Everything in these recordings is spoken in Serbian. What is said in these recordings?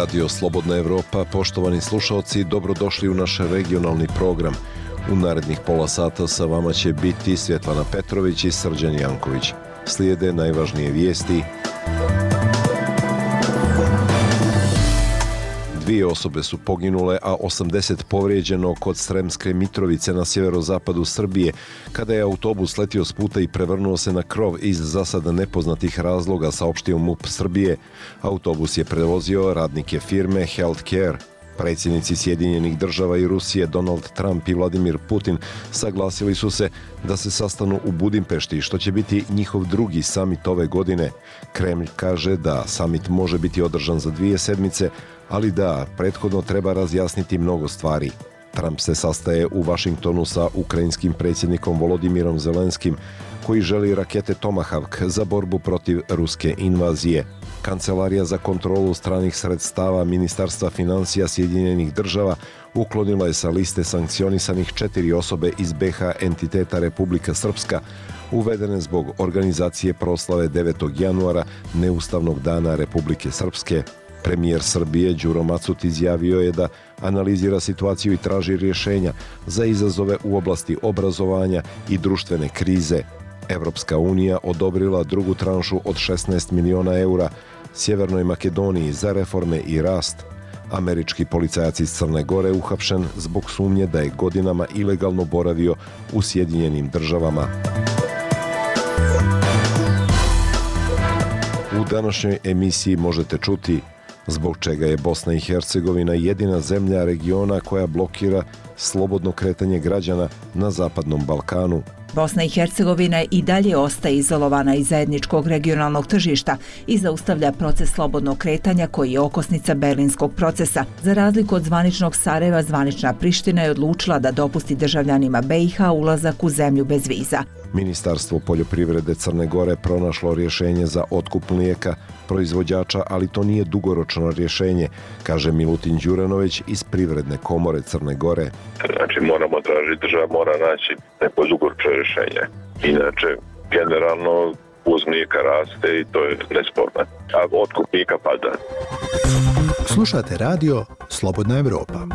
Radio Slobodna Evropa, poštovani slušalci, dobrodošli u naš regionalni program. U narednih pola sata sa vama će biti Svjetlana Petrović i Srđan Janković. Slijede najvažnije vijesti. 2 osobe su poginule, a 80 povrijeđeno kod Sremske Mitrovice na sjeverozapadu Srbije, kada je autobus letio s puta i prevrnuo se na krov iz za sada nepoznatih razloga, saopštio MUP Srbije. Autobus je prevozio radnike firme Healthcare. Predsjednici Sjedinjenih država i Rusije Donald Trump i Vladimir Putin saglasili su se da se sastanu u Budimpešti, što će biti njihov drugi samit ove godine. Kremlj kaže da samit može biti održan za 2 sedmice, ali da prethodno treba razjasniti mnogo stvari. Trump se sastaje u Vašingtonu sa ukrajinskim predsjednikom Volodimirom Zelenskim, koji želi rakete Tomahawk za borbu protiv ruske invazije. Kancelarija za kontrolu stranih sredstava Ministarstva financija Sjedinjenih država uklonila je sa liste sankcionisanih 4 osobe iz BiH entiteta Republika Srpska, uvedene zbog organizacije proslave 9. januara, neustavnog dana Republike Srpske. Premijer Srbije Đuro Macut izjavio je da analizira situaciju i traži rješenja za izazove u oblasti obrazovanja i društvene krize. Evropska unija odobrila drugu tranšu od 16 miliona eura Sjevernoj Makedoniji za reforme i rast. Američki policajac iz Crne Gore uhapšen zbog sumnje da je godinama ilegalno boravio u Sjedinjenim državama. U današnjoj emisiji možete čuti zbog čega je Bosna i Hercegovina jedina zemlja regiona koja blokira slobodno kretanje građana na Zapadnom Balkanu. Bosna i Hercegovina i dalje ostaje izolovana iz zajedničkog regionalnog tržišta i zaustavlja proces slobodnog kretanja koji je okosnica Berlinskog procesa. Za razliku od zvaničnog Sarajeva, zvanična Priština je odlučila da dopusti državljanima BiH ulazak u zemlju bez viza. Ministarstvo poljoprivrede Crne Gore pronašlo rješenje za otkup mlijeka proizvođača, ali to nije dugoročno rješenje, kaže Milutin Đuranović iz Privredne komore Crne Gore. Znači moramo tražiti, država mora naći neko dugoročno rješenje. Inače, generalno uvoz mlijeka raste i to je nesporno. A otkup mlijeka pada. Slušate radio Slobodna Evropa.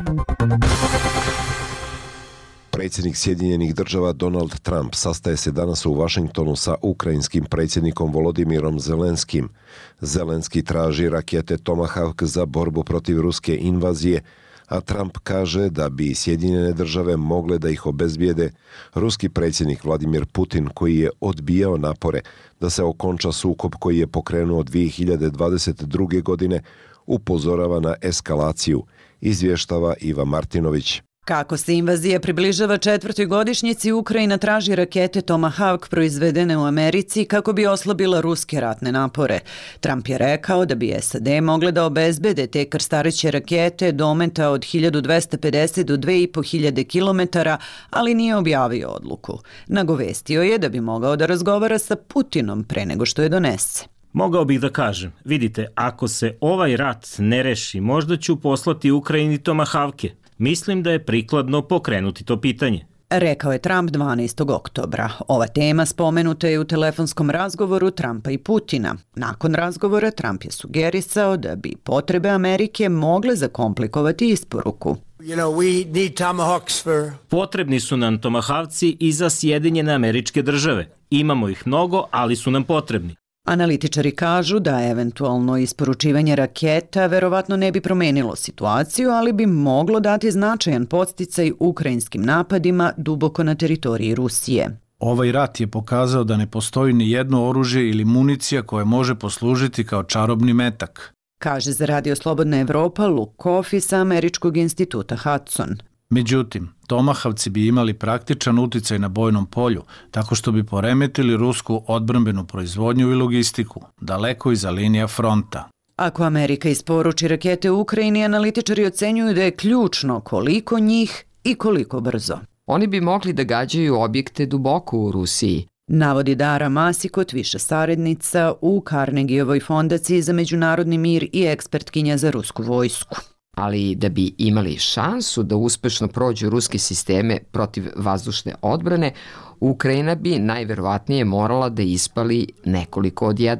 Predsjednik Sjedinjenih država Donald Trump sastaje se danas u Vašingtonu sa ukrajinskim predsjednikom Volodimirom Zelenskim. Zelenski traži rakete Tomahawk za borbu protiv ruske invazije, a Trump kaže da bi Sjedinjene države mogle da ih obezbijede. Ruski predsjednik Vladimir Putin, koji je odbijao napore da se okonča sukob koji je pokrenuo 2022. godine, upozorava na eskalaciju, izvještava Iva Martinović. Kako se invazija približava 4. godišnjici, Ukrajina traži rakete Tomahawk proizvedene u Americi kako bi oslabila ruske ratne napore. Trump je rekao da bi SAD mogle da obezbede te krstareće rakete dometa od 1250 do 2500 km, ali nije objavio odluku. Nagovestio je da bi mogao da razgovara sa Putinom pre nego što je donese. Mogao bih da kažem, vidite, ako se ovaj rat ne reši, možda ću poslati Ukrajini Tomahawke. Mislim da je prikladno pokrenuti to pitanje. Rekao je Trump 12. oktobra. Ova tema spomenuta je u telefonskom razgovoru Trumpa i Putina. Nakon razgovora Trump je sugerisao da bi potrebe Amerike mogle zakomplikovati isporuku. Potrebni su nam Tomahawci i za Sjedinjene Američke Države. Imamo ih mnogo, ali su nam potrebni. Analitičari kažu da eventualno isporučivanje raketa verovatno ne bi promenilo situaciju, ali bi moglo dati značajan podsticaj ukrajinskim napadima duboko na teritoriji Rusije. Ovaj rat je pokazao da ne postoji ni jedno oružje ili municija koje može poslužiti kao čarobni metak, kaže za Radio Slobodna Evropa Luke Coffey sa Američkog instituta Hudson. Međutim, Tomahawci bi imali praktičan uticaj na bojnom polju, tako što bi poremetili rusku odbrambenu proizvodnju i logistiku, daleko iza linija fronta. Ako Amerika isporuči rakete u Ukrajini, analitičari ocenjuju da je ključno koliko njih i koliko brzo. Oni bi mogli da gađaju objekte duboko u Rusiji, navodi Dara Masikot, viša saradnica u Carnegievoj fondaciji za međunarodni mir i ekspertkinja za rusku vojsku. Ali da bi imali šansu da uspešno prođu ruske sisteme protiv vazdušne odbrane, Ukrajina bi najverovatnije morala da ispali nekoliko odjednom.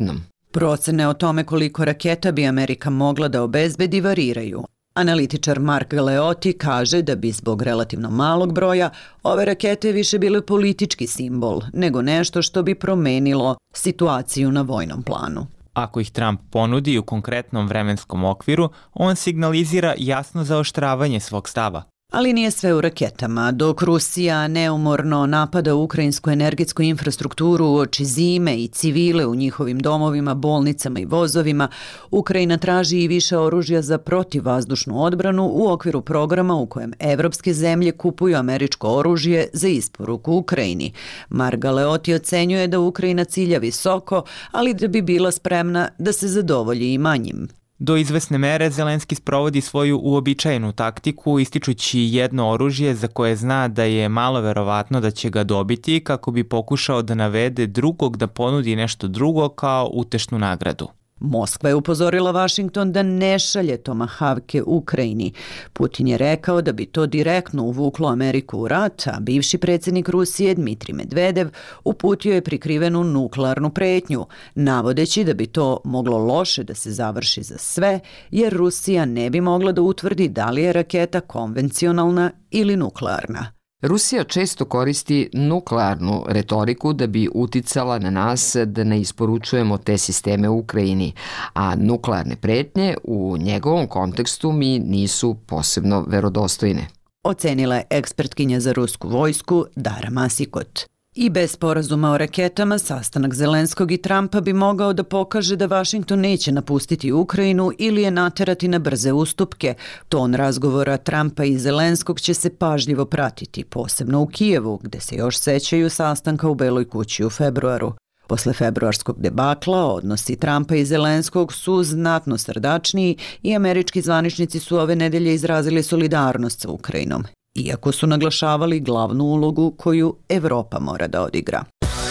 Procene o tome koliko raketa bi Amerika mogla da obezbedi variraju. Analitičar Mark Galeotti kaže da bi zbog relativno malog broja ove rakete više bile politički simbol nego nešto što bi promenilo situaciju na vojnom planu. Ako ih Trump ponudi u konkretnom vremenskom okviru, on signalizira jasno zaoštravanje svog stava. Ali nije sve u raketama. Dok Rusija neumorno napada ukrajinsku energetsku infrastrukturu uoči zime i civile u njihovim domovima, bolnicama i vozovima, Ukrajina traži i više oružja za protivvazdušnu odbranu u okviru programa u kojem evropske zemlje kupuju američko oružje za isporuku Ukrajini. Mark Galeotti ocenjuje da Ukrajina cilja visoko, ali da bi bila spremna da se zadovolji i manjim. Do izvesne mere Zelenski sprovodi svoju uobičajenu taktiku ističući jedno oružje za koje zna da je malo verovatno da će ga dobiti kako bi pokušao da navede drugog da ponudi nešto drugo kao utešnu nagradu. Moskva je upozorila Vašington da ne šalje Tomahavke Ukrajini. Putin je rekao da bi to direktno uvuklo Ameriku u rat, a bivši predsjednik Rusije Dmitrij Medvedev uputio je prikrivenu nuklearnu pretnju, navodeći da bi to moglo loše da se završi za sve, jer Rusija ne bi mogla da utvrdi da li je raketa konvencionalna ili nuklearna. Rusija često koristi nuklearnu retoriku da bi uticala na nas da ne isporučujemo te sisteme u Ukrajini, a nuklearne pretnje u njegovom kontekstu mi nisu posebno verodostojne. Ocenila je ekspertkinja za rusku vojsku Dara Masikot. I bez sporazuma o raketama, sastanak Zelenskog i Trumpa bi mogao da pokaže da Vašington neće napustiti Ukrajinu ili je naterati na brze ustupke. Ton razgovora Trumpa i Zelenskog će se pažljivo pratiti, posebno u Kijevu, gde se još sećaju sastanka u Beloj kući u februaru. Posle februarskog debakla, odnosi Trumpa i Zelenskog su znatno srdačniji i američki zvaničnici su ove nedelje izrazili solidarnost sa Ukrajinom, iako su naglašavali glavnu ulogu koju Evropa mora da odigra.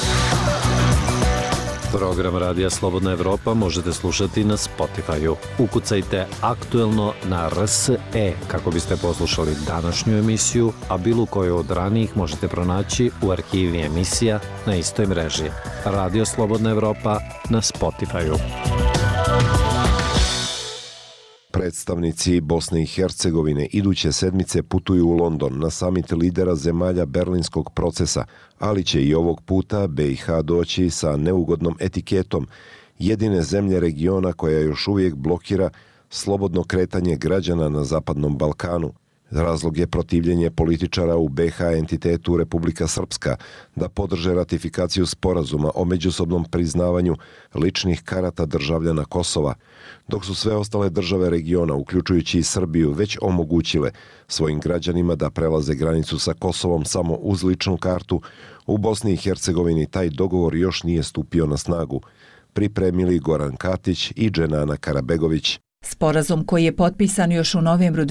Program Radija Slobodna Evropa možete slušati na Spotify-u. Ukucajte Aktuelno na RSE kako biste poslušali današnju emisiju, a bilo koju od ranijih možete pronaći u arhivi emisija na istoj mreži. Radio Slobodna Evropa na Spotify-u. Predstavnici Bosne i Hercegovine iduće sedmice putuju u London na samit lidera zemalja Berlinskog procesa, ali će i ovog puta BiH doći sa neugodnom etiketom jedine zemlje regiona koja još uvijek blokira slobodno kretanje građana na Zapadnom Balkanu. Razlog je protivljenje političara u BiH entitetu Republika Srpska da podrže ratifikaciju sporazuma o međusobnom priznavanju ličnih karata državljana Kosova, dok su sve ostale države regiona, uključujući i Srbiju, već omogućile svojim građanima da prelaze granicu sa Kosovom samo uz ličnu kartu. U Bosni i Hercegovini taj dogovor još nije stupio na snagu. Pripremili Goran Katić i Dženana Karabegović. Sporazum koji je potpisan još u novembru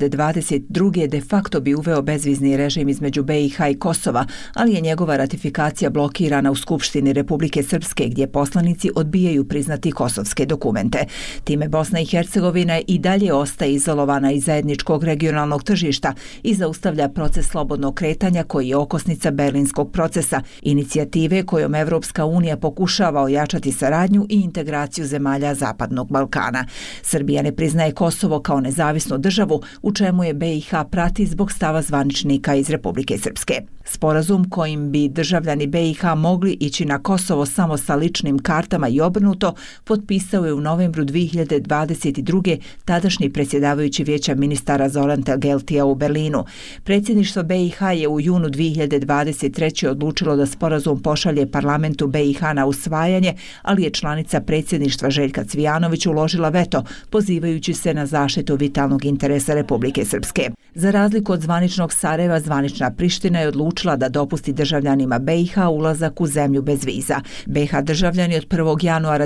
2022. de facto bi uveo bezvizni režim između BiH i Kosova, ali je njegova ratifikacija blokirana u Skupštini Republike Srpske, gdje poslanici odbijaju priznati kosovske dokumente. Time Bosna i Hercegovina i dalje ostaje izolovana iz zajedničkog regionalnog tržišta i zaustavlja proces slobodnog kretanja koji je okosnica Berlinskog procesa, inicijative kojom Evropska unija pokušava ojačati saradnju i integraciju zemalja Zapadnog Balkana. Srbija ne priznaje Kosovo kao nezavisnu državu, u čemu je BiH prati zbog stava zvaničnika iz Republike Srpske. Sporazum kojim bi državljani BiH mogli ići na Kosovo samo sa ličnim kartama i obrnuto, potpisao je u novembru 2022. tadašnji predsjedavajući Vijeća ministara Zoran Geltija u Berlinu. Predsjedništvo BiH je u junu 2023. odlučilo da sporazum pošalje parlamentu BiH na usvajanje, ali je članica predsjedništva Željka Cvijanović uložila veto, pozivajući se na zaštitu vitalnog interesa Republike Srpske. Za razliku od zvaničnog Sarajeva, zvanična Priština je odlučila da dopusti državljanima BiH ulazak u zemlju bez viza. BiH državljani od 1. januara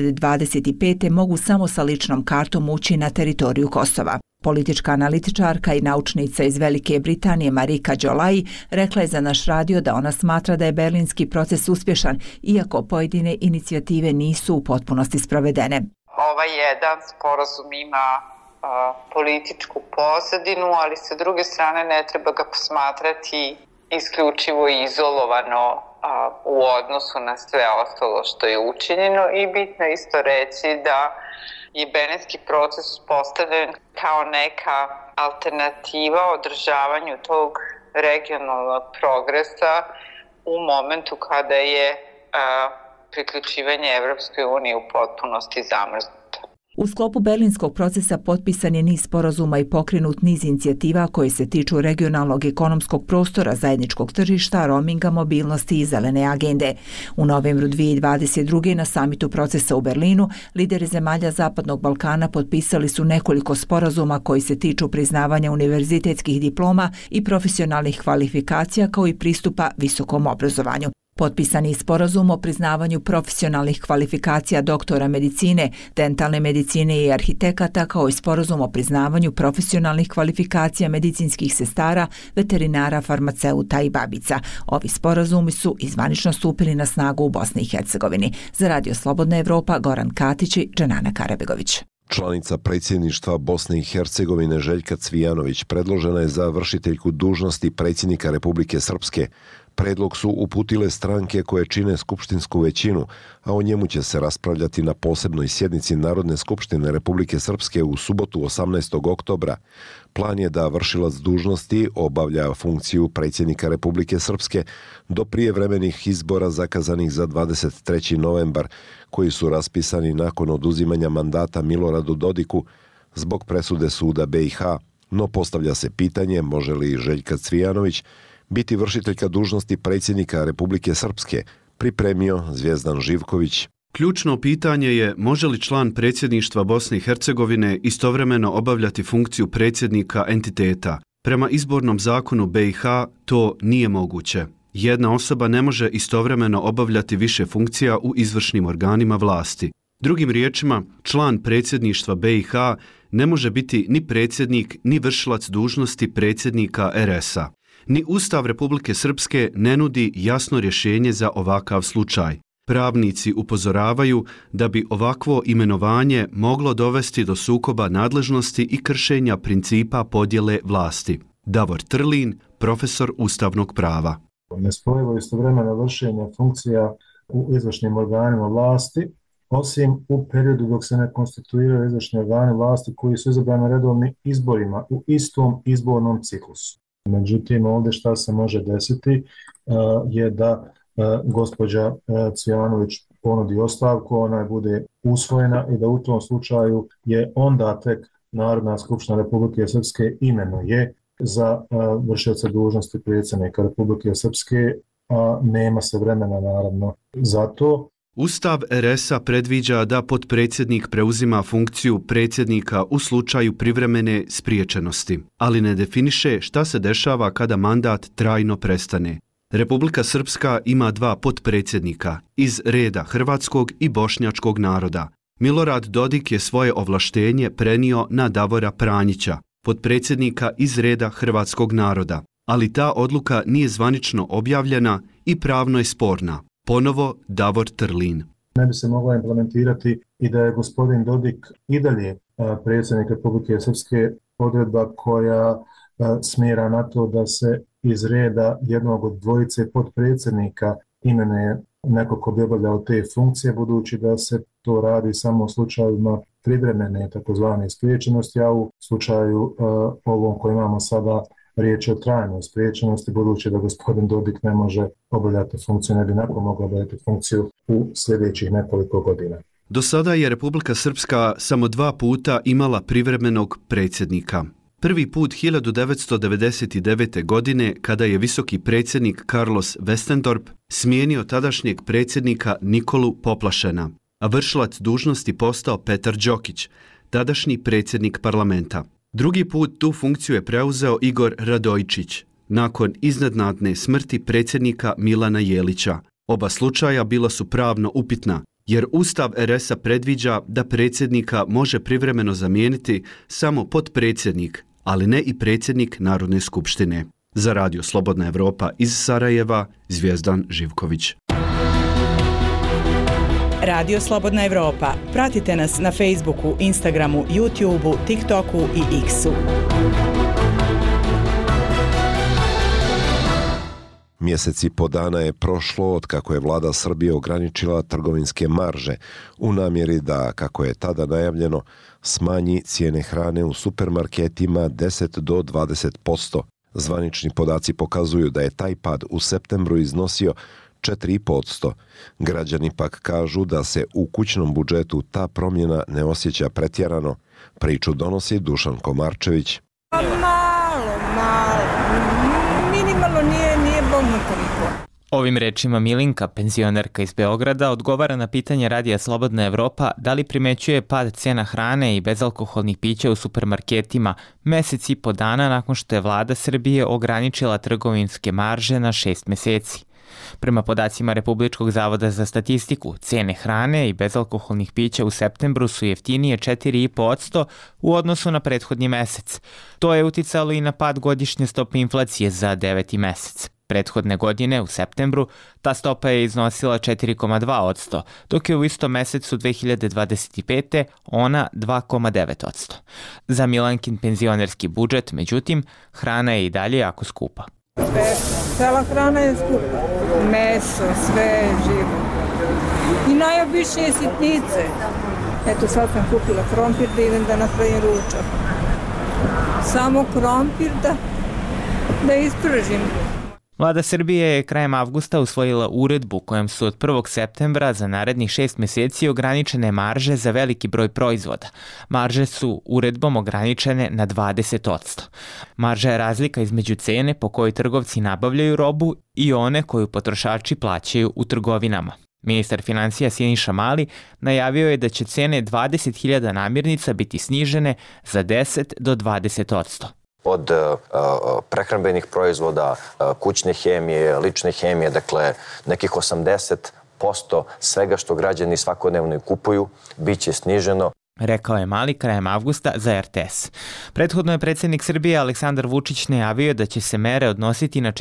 2025. mogu samo sa ličnom kartom ući na teritoriju Kosova. Politička analitičarka i naučnica iz Velike Britanije Marika Đolaji rekla je za naš radio da ona smatra da je berlinski proces uspješan, iako pojedine inicijative nisu u potpunosti sprovedene. Ovaj jedan sporazum ima političku pozadinu, ali sa druge strane ne treba ga posmatrati isključivo izolovano u odnosu na sve ostalo što je učinjeno i bitno isto reći da je Berlinski proces postavljen kao neka alternativa održavanju tog regionalnog progresa u momentu kada je priključivanje Evropskoj uniji u potpunosti zamrznuto. U sklopu Berlinskog procesa potpisan je niz sporazuma i pokrenut niz inicijativa koje se tiču regionalnog ekonomskog prostora, zajedničkog tržišta, roaminga, mobilnosti i zelene agende. U novembru 2022. na samitu procesa u Berlinu lideri zemalja Zapadnog Balkana potpisali su nekoliko sporazuma koji se tiču priznavanja univerzitetskih diploma i profesionalnih kvalifikacija kao i pristupa visokom obrazovanju. Potpisan je sporazum o priznavanju profesionalnih kvalifikacija doktora medicine, dentalne medicine i arhitekata, kao i sporazum o priznavanju profesionalnih kvalifikacija medicinskih sestara, veterinara, farmaceuta i babica. Ovi sporazumi su zvanično stupili na snagu u Bosni i Hercegovini. Za Radio Slobodna Evropa, Goran Katić i Dženana Karabegović. Članica predsjedništva Bosne i Hercegovine Željka Cvijanović predložena je za vršiteljku dužnosti predsjednika Republike Srpske. Predlog su uputile stranke koje čine skupštinsku većinu, a o njemu će se raspravljati na posebnoj sjednici Narodne skupštine Republike Srpske u subotu 18. oktobra. Plan je da vršilac dužnosti obavlja funkciju predsjednika Republike Srpske do prijevremenih izbora zakazanih za 23. novembar, koji su raspisani nakon oduzimanja mandata Miloradu Dodiku zbog presude suda BiH, no postavlja se pitanje može li Željka Cvijanović biti vršiteljka dužnosti predsjednika Republike Srpske, pripremio Zvijezdan Živković. Ključno pitanje je može li član predsjedništva Bosne i Hercegovine istovremeno obavljati funkciju predsjednika entiteta. Prema izbornom zakonu BiH to nije moguće. Jedna osoba ne može istovremeno obavljati više funkcija u izvršnim organima vlasti. Drugim riječima, član predsjedništva BiH ne može biti ni predsjednik ni vršilac dužnosti predsjednika RS-a. Ni Ustav Republike Srpske ne nudi jasno rješenje za ovakav slučaj. Pravnici upozoravaju da bi ovakvo imenovanje moglo dovesti do sukoba nadležnosti i kršenja principa podjele vlasti. Davor Trlin, profesor ustavnog prava. Nespojivo istovremeno vršenje funkcija u izvršnim organima vlasti, osim u periodu dok se ne konstituiraju izvršni organi vlasti koji su izabrani redovnim izborima u istom izbornom ciklusu. Međutim, ovdje šta se može desiti je da gospođa Cvijanović ponudi ostavku, ona bude usvojena i da u tom slučaju je onda tek Narodna skupština Republike Srpske imenuje za vršioca dužnosti predsjednika Republike Srpske, a nema se vremena naravno za to. Ustav RS-a predviđa da potpredsjednik preuzima funkciju predsjednika u slučaju privremene spriječenosti, ali ne definiše šta se dešava kada mandat trajno prestane. Republika Srpska ima dva potpredsjednika iz reda hrvatskog i bošnjačkog naroda. Milorad Dodik je svoje ovlaštenje prenio na Davora Pranjića, potpredsjednika iz reda hrvatskog naroda, ali ta odluka nije zvanično objavljena i pravno je sporna. Ponovo Davor Trlin. Ne bi se mogla implementirati i da je gospodin Dodik i dalje predsjednik Republike Srpske, odredba koja smjera na to da se iz reda jednog od dvojice potpredsjednika imenuje neko ko bi obavljao te funkcije, budući da se to radi samo u slučajevima privremene takozvane spriječenosti, a u slučaju ovom koji imamo sada riječ je o trajnoj spriječenosti, budući da gospodin Dodik ne može obavljati funkciju, ne bi nakon mogla obavljati funkciju u sljedećih nekoliko godina. Do sada je Republika Srpska samo 2 puta imala privremenog predsjednika. Prvi put 1999. godine kada je visoki predsjednik Carlos Westendorp smijenio tadašnjeg predsjednika Nikolu Poplašena, a vršilac dužnosti postao Petar Đokić, tadašnji predsjednik parlamenta. Drugi put tu funkciju je preuzeo Igor Radojčić, nakon iznenadne smrti predsjednika Milana Jelića. Oba slučaja bila su pravno upitna, jer Ustav RS-a predviđa da predsjednika može privremeno zamijeniti samo potpredsjednik, ali ne i predsjednik Narodne skupštine. Za Radio Slobodna Evropa iz Sarajeva, Zvijezdan Živković. Radio Slobodna Evropa. Pratite nas na Facebooku, Instagramu, YouTubeu, TikToku i X-u. Mjesec i po dana je prošlo od kako je vlada Srbije ograničila trgovinske marže u namjeri da, kako je tada najavljeno, smanji cijene hrane u supermarketima 10 do 20%. Zvanični podaci pokazuju da je taj pad u septembru iznosio 4,5%. Građani pak kažu da se u kućnom budžetu ta promjena ne osjeća pretjerano. Priču donosi Dušan Komarčević. Malo. Minimalno nije bolno toliko. Ovim rečima Milinka, penzionerka iz Beograda, odgovara na pitanje Radija Slobodna Evropa da li primećuje pad cena hrane i bezalkoholnih pića u supermarketima mesec i po dana nakon što je vlada Srbije ograničila trgovinske marže na 6 meseci. Prema podacima Republičkog zavoda za statistiku, cene hrane i bezalkoholnih pića u septembru su jeftinije 4,5% u odnosu na prethodni mesec. To je uticalo i na pad godišnje stope inflacije za 9. mesec. Prethodne godine, u septembru, ta stopa je iznosila 4,2%, dok je u istom mesecu 2025. ona 2,9%. Za Milankin penzionerski budžet, međutim, hrana je i dalje jako skupa. Cela hrana je skupa. Meso, sve živo. I najobičnije sitnice. Eto sad sam kupila krompir da idem da napravim ručak. Samo krompir da ispržim. Vlada Srbije je krajem avgusta usvojila uredbu kojom su od 1. septembra za narednih 6 meseci ograničene marže za veliki broj proizvoda. Marže su uredbom ograničene na 20%. Marža je razlika između cene po kojoj trgovci nabavljaju robu i one koju potrošači plaćaju u trgovinama. Ministar financija Siniša Mali najavio je da će cene 20.000 namirnica biti snižene za 10 do 20%. Od prehrambenih proizvoda, kućne hemije, lične hemije, dakle nekih 80% svega što građani svakodnevno kupuju biće sniženo. Rekao je Mali krajem avgusta za RTS. Prethodno je predsjednik Srbije Aleksandar Vučić najavio da će se mere odnositi na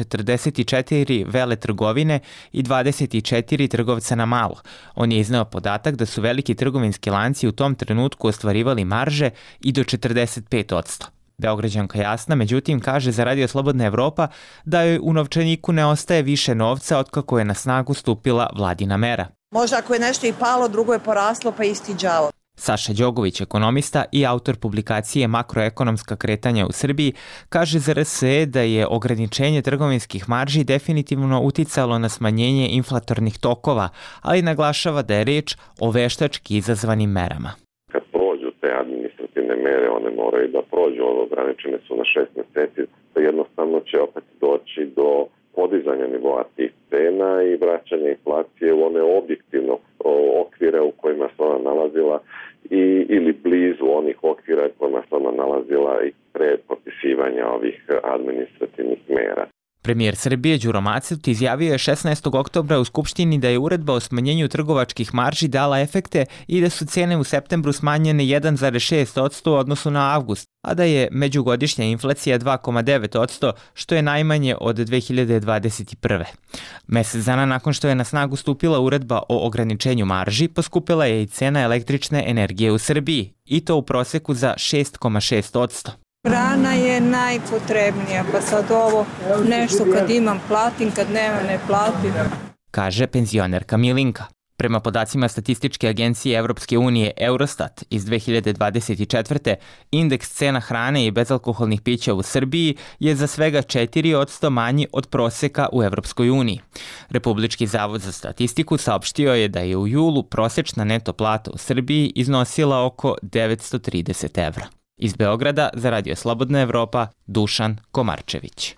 44 veletrgovine i 24 trgovca na malo. On je izneo podatak da su veliki trgovinski lanci u tom trenutku ostvarivali marže i do 45%. Beograđanka Jasna, međutim, kaže za Radio Slobodna Evropa da joj u novčaniku ne ostaje više novca otkako je na snagu stupila vladina mera. Možda ako je nešto i palo, drugo je poraslo, pa isti đavo. Saša Đogović, ekonomista i autor publikacije Makroekonomska kretanja u Srbiji, kaže za RSE da je ograničenje trgovinskih marži definitivno uticalo na smanjenje inflatornih tokova, ali naglašava da je reč o veštački izazvanim merama. Kad prođu te administrativne mere, one moraju da prođu, ograničene su na 6 meseci, da jednostavno će opet doći do podizanja nivoa tih cena i vraćanja inflacije u one objektivno okvire u kojima se ona nalazila ili blizu onih okvira u kojima se ona nalazila i pre potpisivanja ovih administrativnih mera. Premijer Srbije Đuro Macet izjavio je 16. oktobra u Skupštini da je uredba o smanjenju trgovačkih marži dala efekte i da su cene u septembru smanjene 1,6% u odnosu na avgust, a da je međugodišnja inflacija 2,9%, što je najmanje od 2021. Mesec dana nakon što je na snagu stupila uredba o ograničenju marži, poskupila je i cena električne energije u Srbiji, i to u proseku za 6,6%. Hrana je najpotrebnija, pa sad ovo nešto kad imam platim, kad nema ne platim. Kaže penzionerka Milinka. Prema podacima statističke agencije Evropske unije Eurostat iz 2024. indeks cena hrane i bezalkoholnih pića u Srbiji je za svega 4% manji od proseka u Evropskoj uniji. Republički zavod za statistiku saopštio je da je u julu prosečna neto plata u Srbiji iznosila oko 930 evra. Iz Beograda za Radio Slobodna Evropa, Dušan Komarčević.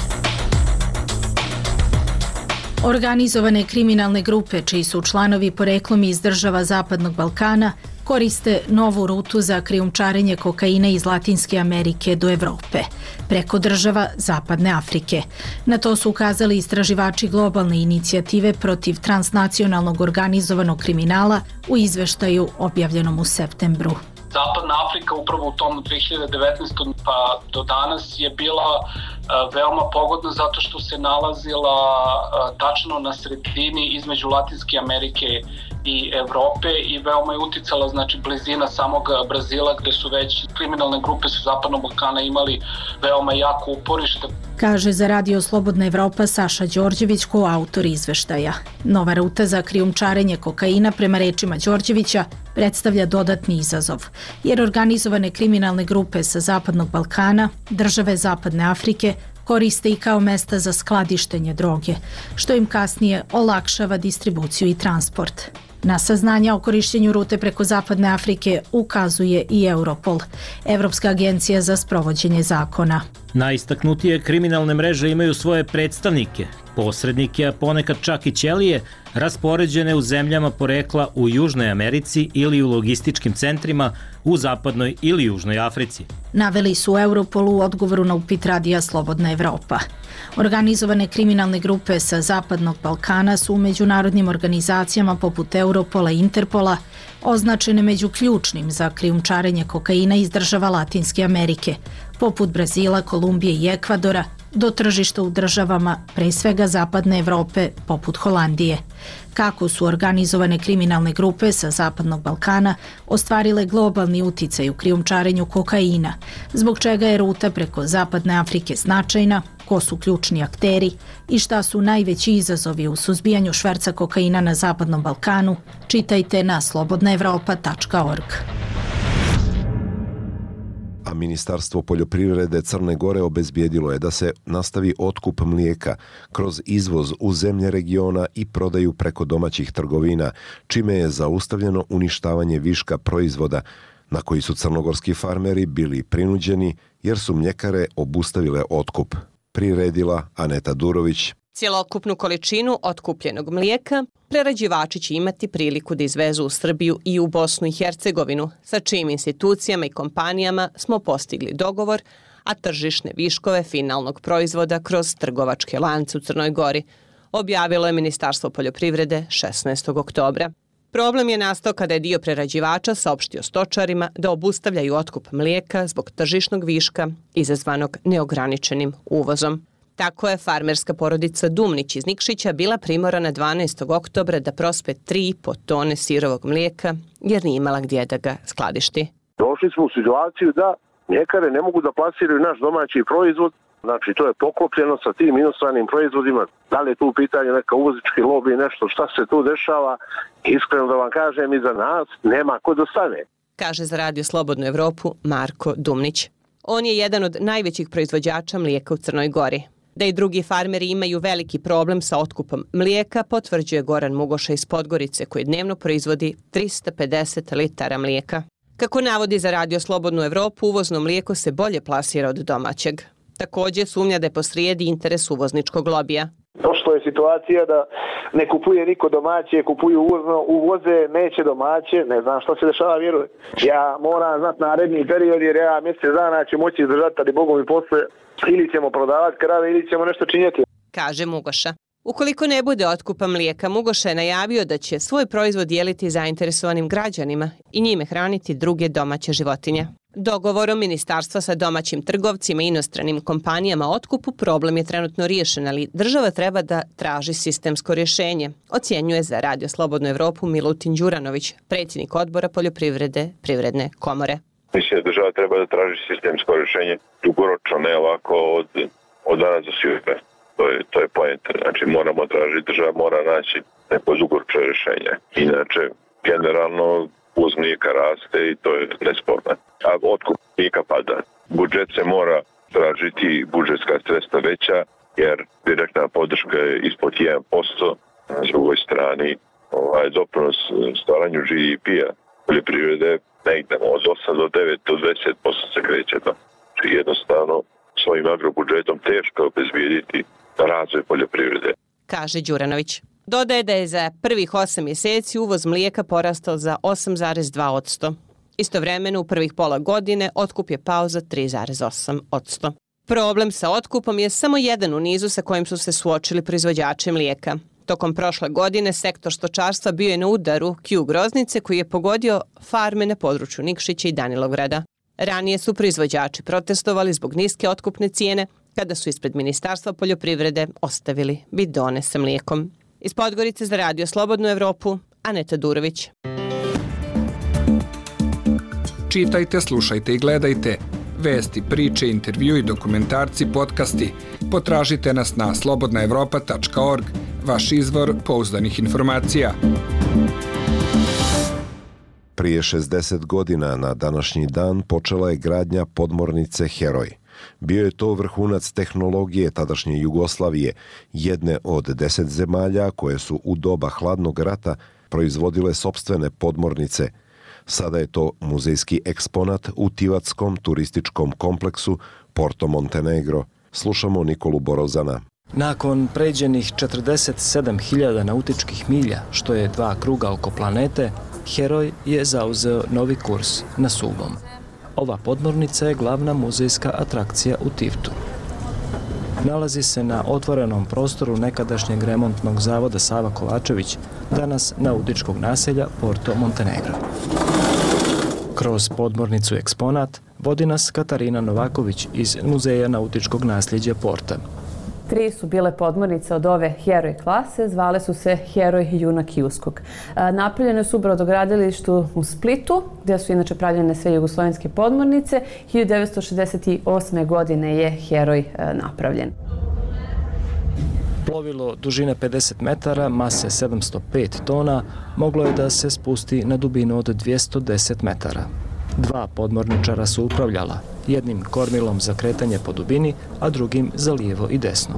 Organizovane kriminalne grupe, čiji su članovi poreklom iz država Zapadnog Balkana, koriste novu rutu za krijumčarenje kokaina iz Latinske Amerike do Evrope, preko država Zapadne Afrike. Na to su ukazali istraživači globalne inicijative protiv transnacionalnog organizovanog kriminala u izveštaju objavljenom u septembru. Zapadna Afrika upravo u tom 2019. pa do danas je bila veoma pogodna zato što se nalazila tačno na sredini između Latinske Amerike i Evrope i veoma je uticala znači blizina samog Brazila gde su već kriminalne grupe sa Zapadnog Balkana imali veoma jako uporište. Kaže za Radio Slobodna Evropa Saša Đorđević, koautor izveštaja. Nova ruta za krijumčarenje kokaina, prema rečima Đorđevića, predstavlja dodatni izazov, jer organizovane kriminalne grupe sa Zapadnog Balkana, države Zapadne Afrike, koriste i kao mesta za skladištenje droge, što im kasnije olakšava distribuciju i transport. Na saznanja o korišćenju rute preko Zapadne Afrike ukazuje i Europol, Evropska agencija za sprovođenje zakona. Najistaknutije kriminalne mreže imaju svoje predstavnike, posrednike, a ponekad čak i ćelije, raspoređene u zemljama porekla u Južnoj Americi ili u logističkim centrima u Zapadnoj ili Južnoj Africi. Naveli su Europolu u odgovoru na upit Radija Slobodna Evropa. Organizovane kriminalne grupe sa Zapadnog Balkana su u međunarodnim organizacijama poput Europola i Interpola označene među ključnim za krijumčarenje kokaina iz država Latinske Amerike, poput Brazila, Kolumbije i Ekvadora, do tržišta u državama, pre svega Zapadne Evrope, poput Holandije. Kako su organizovane kriminalne grupe sa Zapadnog Balkana ostvarile globalni uticaj u krijumčarenju kokaina, zbog čega je ruta preko Zapadne Afrike značajna, ko su ključni akteri i šta su najveći izazovi u suzbijanju šverca kokaina na Zapadnom Balkanu, čitajte na slobodnaevropa.org. A Ministarstvo poljoprivrede Crne Gore obezbijedilo je da se nastavi otkup mlijeka kroz izvoz u zemlje regiona i prodaju preko domaćih trgovina, čime je zaustavljeno uništavanje viška proizvoda na koji su crnogorski farmeri bili prinuđeni jer su mljekare obustavile otkup. Priredila Aneta Durović. Cjelokupnu količinu otkupljenog mlijeka prerađivači će imati priliku da izvezu u Srbiju i u Bosnu i Hercegovinu, sa čijim institucijama i kompanijama smo postigli dogovor, a tržišne viškove finalnog proizvoda kroz trgovačke lance u Crnoj Gori, objavilo je Ministarstvo poljoprivrede 16. oktobra. Problem je nastao kada je dio prerađivača saopštio stočarima da obustavljaju otkup mlijeka zbog tržišnog viška izazvanog neograničenim uvozom. Tako je farmerska porodica Dumnić iz Nikšića bila primorana 12. oktobra da prospe 3,5 tone sirovog mlijeka jer nije imala gdje da ga skladišti. Došli smo u situaciju da mljekare ne mogu da plasiraju naš domaći proizvod, znači to je poklopljeno sa tim inostranim proizvodima. Da li je tu u pitanju neka uvozički lobi i nešto, šta se tu dešava? Iskreno da vam kažem, iza nas nema ko da stane. Kaže za Radio Slobodnu Evropu Marko Dumnić. On je jedan od najvećih proizvođača mlijeka u Crnoj Gori. Da i drugi farmeri imaju veliki problem sa otkupom mlijeka, potvrđuje Goran Mugoša iz Podgorice, koji dnevno proizvodi 350 litara mlijeka. Kako navodi za Radio Slobodnu Evropu, uvozno mlijeko se bolje plasira od domaćeg. Također sumnja da je posrijedi interes uvozničkog lobija. Došlo je situacija da ne kupuje niko domaće, kupuju uvozno, uvoze, neće domaće, ne znam što se dešava, vjerujem. Ja moram znati naredni period jer ja mjesec dana ću moći izdržati, ali Bogom i posle ili ćemo prodavati krave ili ćemo nešto činjeti. Kaže Mugoša. Ukoliko ne bude otkupa mlijeka, Mugoša je najavio da će svoj proizvod dijeliti zainteresovanim građanima i njime hraniti druge domaće životinje. Dogovorom ministarstva sa domaćim trgovcima i inostranim kompanijama o otkupu problem je trenutno riješen, ali država treba da traži sistemsko rješenje, ocjenjuje za Radio Slobodnu Evropu Milutin Đuranović, predsjednik odbora poljoprivrede Privredne komore. Mislim da država treba da traži sistemsko rješenje dugoročno, ne ovako od danas do sutra. To je poenta. Znači moramo tražiti, država mora naći neko dugoročno rješenje. Inače, generalno uvoz mlijeka raste i to je nesporno. A otkup mlijeka pada. Budžet se mora tražiti, budžetska sredstva veća, jer direktna podrška je ispod 1%. Na drugoj strani doprinos stvaranju GDP-a poljoprivrede negdje od 8 do 9 do 20% se kreće. Znači jednostavno svojim agrobudžetom teško obezbijediti razvoj poljoprivrede. Kaže Đuranović. Dodaje da je za prvih 8 mjeseci uvoz mlijeka porastao za 8,2%. Istovremeno u prvih pola godine otkup je pao za 3,8%. Problem sa otkupom je samo jedan u nizu sa kojim su se suočili proizvođači mlijeka. Tokom prošle godine sektor stočarstva bio je na udaru Q groznice koji je pogodio farme na području Nikšića i Danilovgrada. Ranije su proizvođači protestovali zbog niske otkupne cijene kada su ispred Ministarstva poljoprivrede ostavili bidone sa mlijekom. Iz Podgorice za Radio Slobodnu Evropu, Aneta Durović. Čitajte, slušajte i gledajte. Vesti, priče, intervjui, dokumentarci, podcasti. Potražite nas na slobodnaevropa.org, vaš izvor pouzdanih informacija. Prije 60 godina na današnji dan počela je gradnja podmornice Heroj. Bio je to vrhunac tehnologije tadašnje Jugoslavije, jedne od 10 zemalja koje su u doba hladnog rata proizvodile sopstvene podmornice. Sada je to muzejski eksponat u Tivatskom turističkom kompleksu Porto Montenegro. Slušamo Nikolu Borozana. Nakon pređenih 47.000 nautičkih milja, što je 2 kruga oko planete, Heroj je zauzeo novi kurs na Sugom. Ova podmornica je glavna muzejska atrakcija u Tivtu. Nalazi se na otvorenom prostoru nekadašnjeg remontnog zavoda Sava Kovačević, danas nautičkog naselja Porto Montenegro. Kroz podmornicu eksponat vodi nas Katarina Novaković iz Muzeja nautičkog nasljeđa Porta. 3 su bile podmornice od ove Heroj klase, zvale su se Heroj, Junak i Uskok. Napravljene su u brodogradilištu u Splitu, gdje su inače pravljene sve jugoslovenske podmornice. 1968. godine je Heroj napravljen. Plovilo dužine 50 metara, mase 705 tona, moglo je da se spusti na dubinu od 210 metara. 2 podmorničara su upravljala, jednim kormilom za kretanje po dubini, a drugim za lijevo i desno.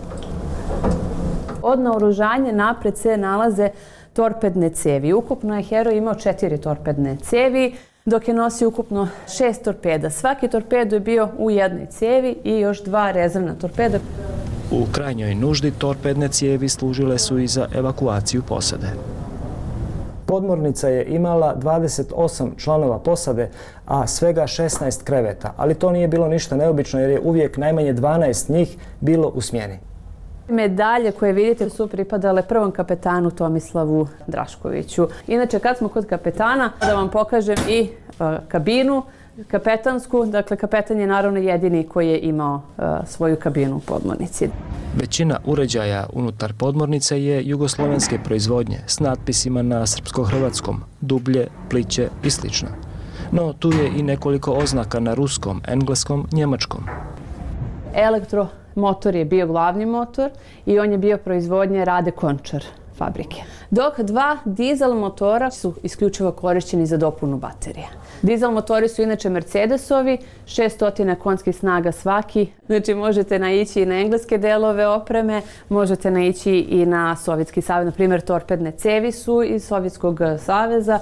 Od naoružanja napred se nalaze torpedne cevi. Ukupno je Heroj imao 4 torpedne cevi, dok je nosio ukupno 6 torpeda. Svaki torpedo je bio u jednoj cevi i još 2 rezervna torpeda. U krajnjoj nuždi torpedne cijevi služile su i za evakuaciju posade. Podmornica je imala 28 članova posade, a svega 16 kreveta, ali to nije bilo ništa neobično jer je uvijek najmanje 12 njih bilo u smjeni. Medalje koje vidite su pripadale prvom kapetanu Tomislavu Draškoviću. Inače, kad smo kod kapetana, da vam pokažem i kabinu kapetansku. Dakle, kapetan je naravno jedini koji je imao svoju kabinu u podmornici. Većina uređaja unutar podmornice je jugoslovenske proizvodnje s natpisima na srpsko-hrvatskom, dublje, pliće i sl. No, tu je i nekoliko oznaka na ruskom, engleskom, njemačkom. Elektromotor je bio glavni motor i on je bio proizvodnje Rade Končar fabrike. Dok 2 dizel motora su isključivo korišćeni za dopunu baterija. Dizel motori su inače Mercedesovi, 600 konjskih snaga svaki. Znači možete naići i na engleske delove opreme, možete naići i na Sovjetski savez. Naprimjer, torpedne cevi su iz Sovjetskog saveza.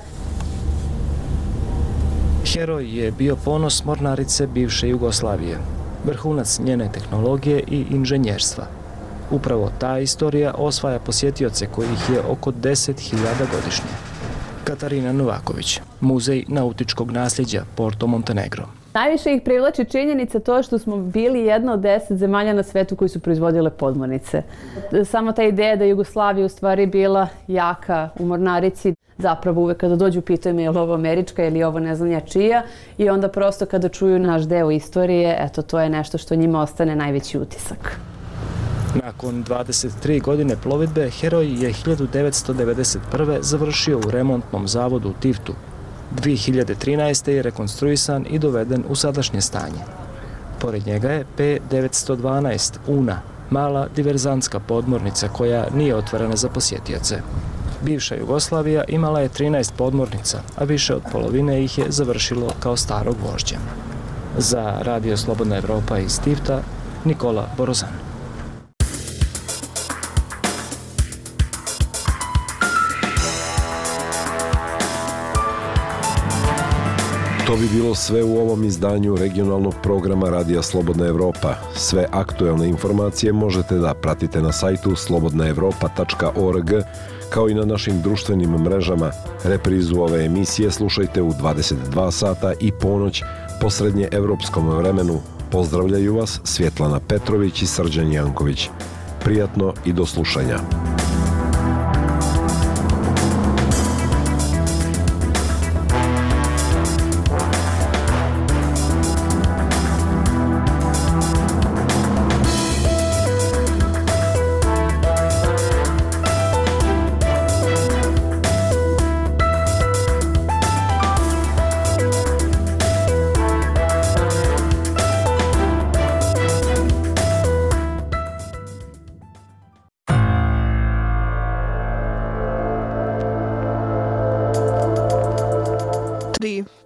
Heroj je bio ponos mornarice bivše Jugoslavije, vrhunac njene tehnologije i inženjerstva. Upravo ta istorija osvaja posjetioce kojih je oko 10.000 godišnje. Katarina Novaković, Muzej nautičkog nasljeđa Porto Montenegro. Najviše ih privlači činjenica to što smo bili jedna od 10 zemalja na svetu koji su proizvodile podmornice. Samo ta ideja da Jugoslavija u stvari bila jaka u mornarici, zapravo uvek kada dođu pitaju me je li ovo američka ili ovo ne znam ja čija, i onda prosto kada čuju naš deo istorije, eto to je nešto što njima ostane najveći utisak. Nakon 23 godine plovidbe, Heroj je 1991. završio u remontnom zavodu u Tivtu. 2013. je rekonstruisan i doveden u sadašnje stanje. Pored njega je P912 Una, mala diverzantska podmornica koja nije otvorena za posjetioce. Bivša Jugoslavija imala je 13 podmornica, a više od polovine ih je završilo kao staro gvožđe. Za Radio Slobodna Evropa iz Tivta, Nikola Borozan. To bi bilo sve u ovom izdanju regionalnog programa Radija Slobodna Evropa. Sve aktuelne informacije možete da pratite na sajtu slobodnaevropa.org, kao i na našim društvenim mrežama. Reprizu ove emisije slušajte u 22 sata i ponoć po srednjeevropskom vremenu. Pozdravljaju vas Svjetlana Petrović i Srđan Janković. Prijatno i do slušanja.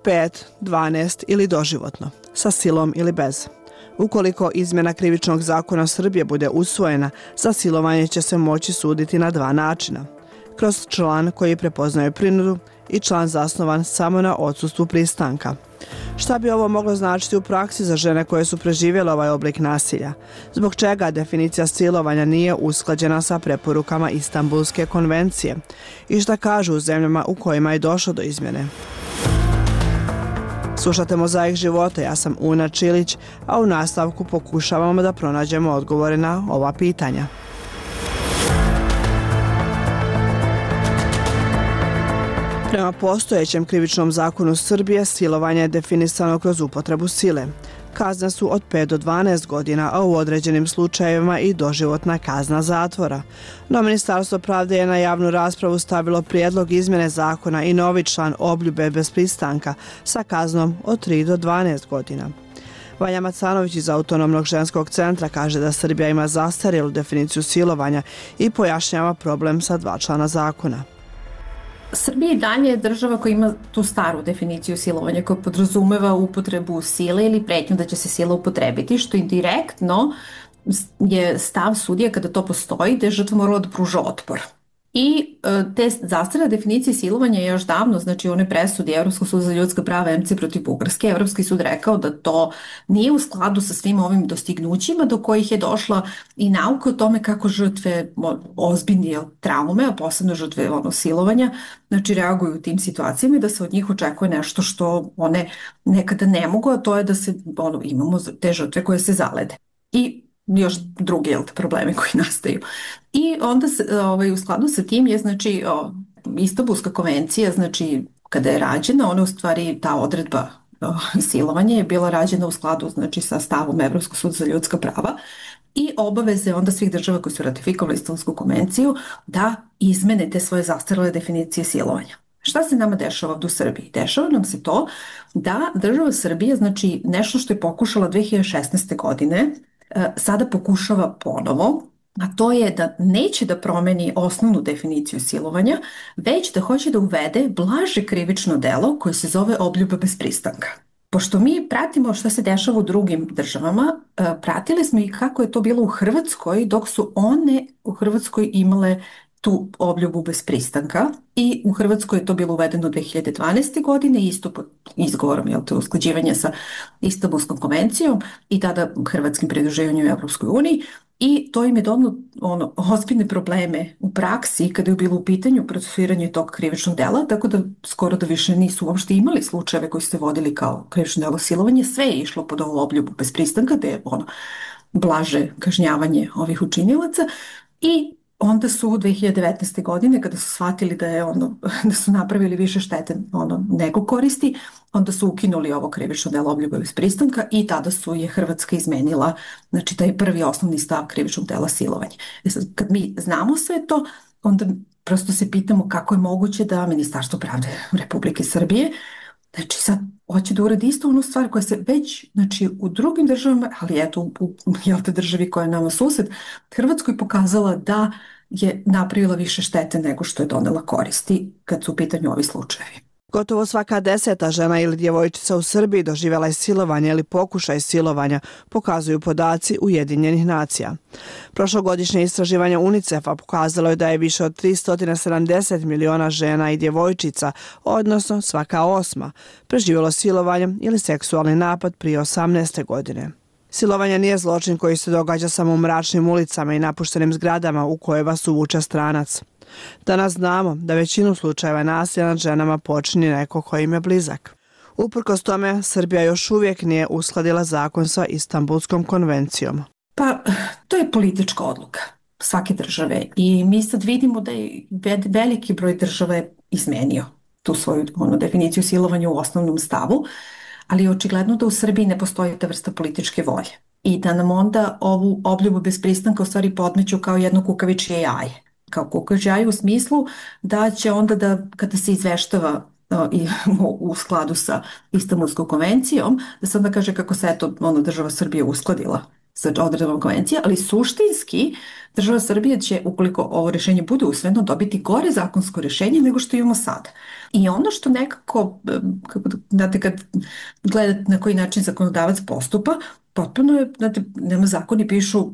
5, 12 ili doživotno, sa silom ili bez. Ukoliko izmjena krivičnog zakona Srbije bude usvojena, za silovanje će se moći suditi na 2 načina. Kroz član koji prepoznaje prinudu i član zasnovan samo na odsustvu pristanka. Šta bi ovo moglo značiti u praksi za žene koje su preživjele ovaj oblik nasilja? Zbog čega definicija silovanja nije usklađena sa preporukama Istanbulske konvencije? I šta kažu u zemljama u kojima je došlo do izmjene? Slušate Mozaik života, ja sam Una Čilić, a u nastavku pokušavamo da pronađemo odgovore na ova pitanja. Prema postojećem krivičnom zakonu Srbije, silovanje je definisano kroz upotrebu sile. Kazne su od 5 do 12 godina, a u određenim slučajevima i doživotna kazna zatvora. No, Ministarstvo pravde je na javnu raspravu stavilo prijedlog izmjene zakona i novi član obljube bez pristanka sa kaznom od 3 do 12 godina. Vanja Macanović iz Autonomnog ženskog centra kaže da Srbija ima zastarjelu definiciju silovanja i pojašnjava problem sa 2 člana zakona. Srbija i dalje je država koja ima tu staru definiciju silovanja koja podrazumeva upotrebu sile ili pretnju da će se sila upotrebiti, što indirektno je stav sudija kada to postoji da je žrtva morala da pruža otpor. I te zastarne definicije silovanja je još davno, znači one presudi Evropskog suda za ljudska prava MC protiv Bugarske, Evropski sud rekao da to nije u skladu sa svim ovim dostignućima do kojih je došla i nauka o tome kako žrtve ozbiljne traume, a posebno žrtve silovanja, znači reaguju u tim situacijama i da se od njih očekuje nešto što one nekada ne mogu, a to je da se imamo te žrtve koje se zalede. I još drugi problemi koji nastaju. I onda u skladu sa tim je znači Istanbulska konvencija, znači kada je rađena, ona u stvari ta odredba silovanja je bila rađena u skladu znači sa stavom Evropskog suda za ljudska prava i obaveze onda svih država koji su ratifikovali Istanbulsku konvenciju da izmene te svoje zastarjele definicije silovanja. Šta se nama dešava ovdje u Srbiji? Dešava nam se to da država Srbije, znači nešto što je pokušala 2016. godine, sada pokušava ponovo, a to je da neće da promeni osnovnu definiciju silovanja, već da hoće da uvede blaže krivično delo koje se zove obljuba bez pristanka. Pošto mi pratimo šta se dešava u drugim državama, pratili smo i kako je to bilo u Hrvatskoj, dok su one u Hrvatskoj imale tu obljubu bez pristanka i u Hrvatskoj je to bilo uvedeno 2012. godine, isto pod izgovorom usklađivanja sa Istanbulskom konvencijom i tada hrvatskim pridruživanjem u Evropskoj uniji i to im je donalo ozbiljne probleme u praksi kada je bilo u pitanju procesuiranje tog krivičnog dela, tako da skoro da više nisu uopšte imali slučajeve koji su se vodili kao krivično delo silovanje, sve je išlo pod ovu obljubu bez pristanka, da je blaže kažnjavanje ovih učinilaca i onda su 2019. godine, kada su shvatili da su napravili više štete nego koristi, onda su ukinuli ovo krivično delo obljuba bez pristanka i tada je Hrvatska izmenila, znači taj prvi osnovni stav krivičnog dela silovanja. Kad mi znamo sve to, onda prosto se pitamo kako je moguće da Ministarstvo pravde Republike Srbije, znači sad hoće da uradi isto onu stvar koja se već, znači u drugim državama, ali eto u državi koja je nama sused, Hrvatskoj pokazala da je napravila više štete nego što je donela koristi kad su u pitanju ovi slučajevi. Gotovo svaka 10. žena ili djevojčica u Srbiji doživjela je silovanje ili pokušaj silovanja, pokazuju podaci Ujedinjenih nacija. Prošlogodišnje istraživanje UNICEF-a pokazalo je da je više od 370 miliona žena i djevojčica, odnosno svaka 8. preživjelo silovanje ili seksualni napad prije 18. godine. Silovanje nije zločin koji se događa samo u mračnim ulicama i napuštenim zgradama u koje vas uvuče stranac. Danas znamo da većinu slučajeva nasilja nad ženama počini neko ko im je blizak. Uprkos tome, Srbija još uvijek nije uskladila zakon sa Istanbulskom konvencijom. Pa, to je politička odluka svake države i mi sad vidimo da je veliki broj država izmenio tu svoju definiciju silovanja u osnovnom stavu, ali je očigledno da u Srbiji ne postoji ta vrsta političke volje i da nam onda ovu obljubu bez pristanka u stvari podmeću kao jedno kukavičje jaje. Kao kukavičje jaje u smislu da će onda kada se izveštava u skladu sa Istanbulskom konvencijom, da se onda kaže kako se država Srbije uskladila sa odredbama konvencije, ali suštinski država Srbije će, ukoliko ovo rješenje bude usvojeno, dobiti gore zakonsko rješenje nego što imamo sada. I ono što nekako, znate, kad gledate na koji način zakonodavac postupa, potpuno je, znate, nema zakoni, pišu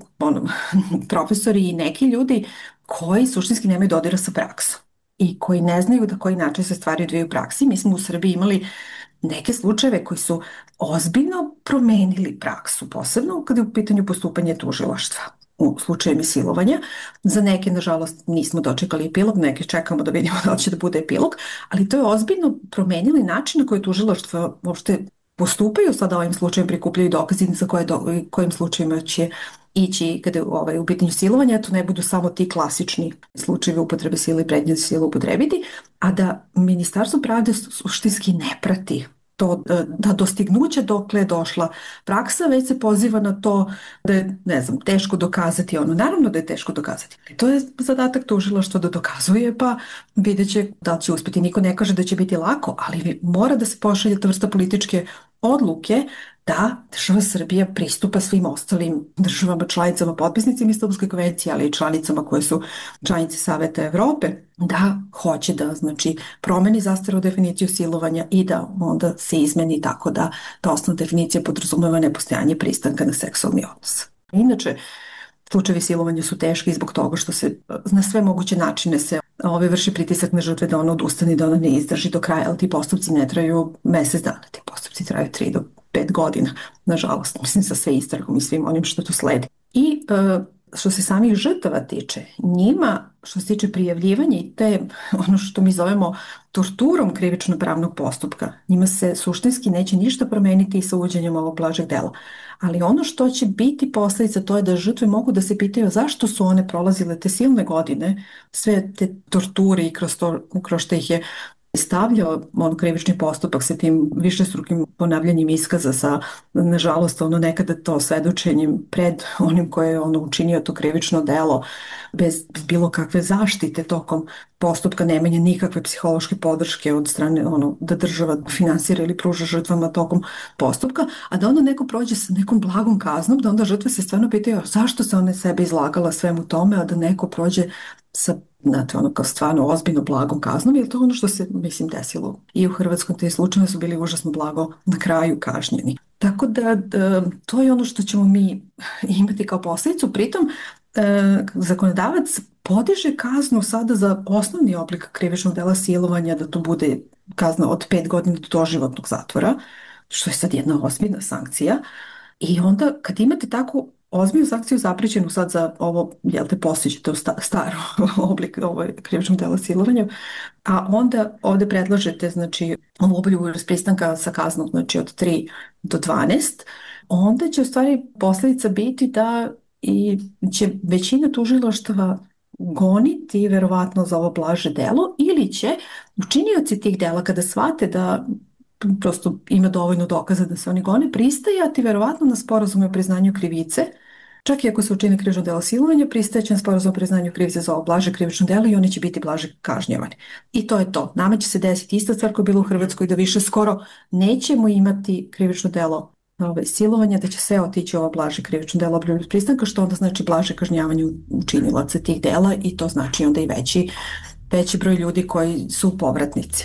profesori i neki ljudi koji suštinski nemaju dodira sa praksom i koji ne znaju da koji način se stvari odvijaju u praksi. Mi smo u Srbiji imali neke slučajeve koji su ozbiljno promenili praksu, posebno kada je u pitanju postupanje tužilaštva u slučajevima silovanja. Za neke, nažalost, nismo dočekali epilog, neke čekamo da vidimo da će da bude epilog, ali to je ozbiljno promenili način na koji tužilaštvo uopšte postupaju. Sada ovim slučajem prikupljaju dokazi za kojim slučajima će ići kada je u pitanju silovanja, to ne budu samo ti klasični slučajevi upotrebe sile i pretnje sile upotrebiti, a da Ministarstvo pravde suštinski ne prati to, da dostignuće dokle je došla praksa, već se poziva na to da je, ne znam, teško dokazati ono. Naravno da je teško dokazati. To je zadatak tužilaštva da dokazuje, pa vidjet će da će uspjeti. Niko ne kaže da će biti lako, ali mora da se pošalje ta vrsta političke odluke da država Srbija pristupa svim ostalim državama, članicama, potpisnicima Istanbulske konvencije, ali i članicama koje su članice Saveta Evrope, da hoće da, znači, promeni zastarelu definiciju silovanja i da onda se izmeni tako da ta osnovna definicija podrazumeva nepostojanje pristanka na seksualni odnos. Inače, slučajevi silovanja su teški zbog toga što se na sve moguće načine se vrši pritisak na žrtve da ona odustane, da ona ne izdrži do kraja, ali ti postupci ne traju mesec dana, ti postupci traju 3 do 5 godina, nažalost, mislim, sa sve istragom i svim onim što tu sledi. I što se samih žrtava tiče, njima, što se tiče prijavljivanja i te, ono što mi zovemo torturom krivično-pravnog postupka, njima se suštinski neće ništa promeniti i sa uvođenjem ovog blažeg dela. Ali ono što će biti posljedica, to je da žrtve mogu da se pitaju zašto su one prolazile te silne godine, sve te torture i kroz što ih je stavljao krivični postupak sa tim višestrukim ponavljanjem iskaza, sa, nažalost, nekada to svedočenjem pred onim koje je učinio to krivično delo, bez bilo kakve zaštite tokom postupka, nemanja nikakve psihološke podrške od strane da država finansira ili pruža žrtvama tokom postupka, a da onda neko prođe sa nekom blagom kaznom, da onda žrtve se stvarno pitaju zašto se one sebe izlagala svemu tome, a da neko prođe sa, znate, kao stvarno ozbiljno blagom kaznom, jer to ono što se, mislim, desilo i u Hrvatskoj, te slučajeve su bili užasno blago na kraju kažnjeni. Tako da to je ono što ćemo mi imati kao posljedicu. Pritom zakonodavac podiže kaznu sada za osnovni oblik krivičnog dela silovanja, da to bude kazna od 5 godina do doživotnog zatvora, što je sad jedna ozbiljna sankcija. I onda kad imate takvu ozbiljnu sankciju zaprećenu sad za ovo, jel te, postići to staro oblik krivičnog dela silovanja, a onda ovde predlažete, znači, ovu obljubu pristanka sa kaznom, znači, od 3 do 12, onda će u stvari posljedica biti da i će većina tužilaštava goniti verovatno za ovo blaže delo, ili će učinioci tih dela, kada shvate da prosto ima dovoljno dokaza da se oni gone, pristajati verovatno na sporazume o priznanju krivice. Čak i ako se učini krivično delo silovanja, pristajeće na sporazum o priznanju krivice za ovo blaže krivično delo i oni će biti blaže kažnjavani. I to je to. Nama će se desiti ista stvar koja je bila u Hrvatskoj, da više skoro nećemo imati krivično delo silovanja, da će sve otići ovo blaže krivično delo obljubljenog pristanka, što onda znači blaže kažnjavanje učinilaca tih dela, i to znači onda i veći broj ljudi koji su povratnici.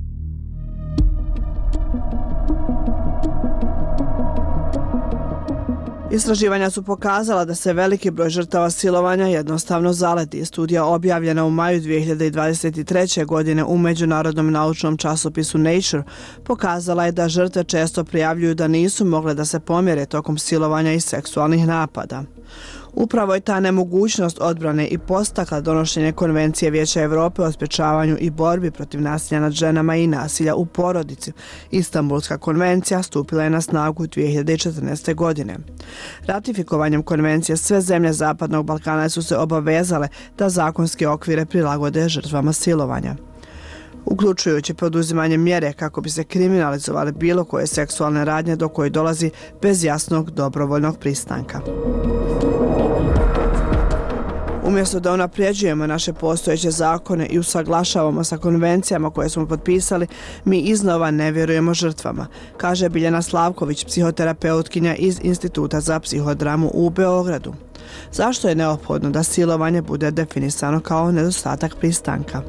Istraživanja su pokazala da se veliki broj žrtava silovanja jednostavno zaleti. Studija objavljena u maju 2023. godine u međunarodnom naučnom časopisu Nature pokazala je da žrtve često prijavljuju da nisu mogle da se pomjere tokom silovanja i seksualnih napada. Upravo je ta nemogućnost odbrane i podstakla donošenje Konvencije Vijeća Evrope o sprečavanju i borbi protiv nasilja nad ženama i nasilja u porodici. Istanbulska konvencija stupila je na snagu 2014. godine. Ratifikovanjem konvencije sve zemlje Zapadnog Balkana su se obavezale da zakonske okvire prilagode žrtvama silovanja, uključujući poduzimanje mjere kako bi se kriminalizovale bilo koje seksualne radnje do koje dolazi bez jasnog dobrovoljnog pristanka. Umjesto da unapređujemo naše postojeće zakone i usaglašavamo sa konvencijama koje smo potpisali, mi iznova ne vjerujemo žrtvama, kaže Biljana Slavković, psihoterapeutkinja iz Instituta za psihodramu u Beogradu. Zašto je neophodno da silovanje bude definisano kao nedostatak pristanka?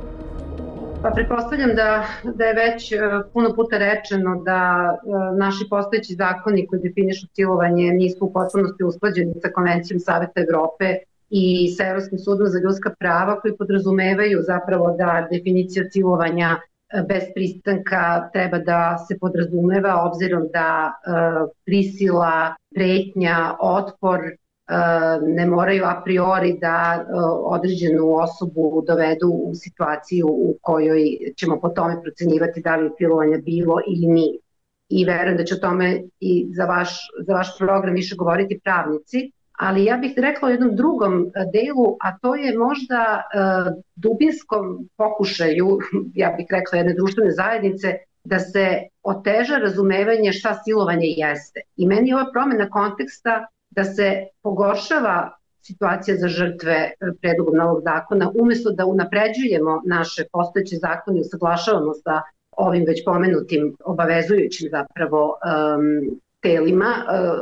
Pa pretpostavljam da je već puno puta rečeno da naši postojeći zakoni koji definišu silovanje nisu u potpunosti usklađeni sa Konvencijom Saveta Evrope i sa Evropskim sudom za ljudska prava, koji podrazumevaju zapravo da definicija silovanja bez pristanka treba da se podrazumeva, obzirom da prisila, pretnja, otpor ne moraju a priori da određenu osobu dovedu u situaciju u kojoj ćemo po tome procenjivati da li je silovanja bilo ili nije. I verujem da će o tome i za vaš program više govoriti pravnici, ali ja bih rekla o jednom drugom delu, a to je možda dubinskom pokušaju, ja bih rekla jedne društvene zajednice, da se oteža razumevanje šta silovanje jeste. I meni je ova promjena konteksta da se pogoršava situacija za žrtve predlogom novog zakona, umjesto da unapređujemo naše postojeće zakone i usaglašavamo sa ovim već pomenutim obavezujućim zapravo telima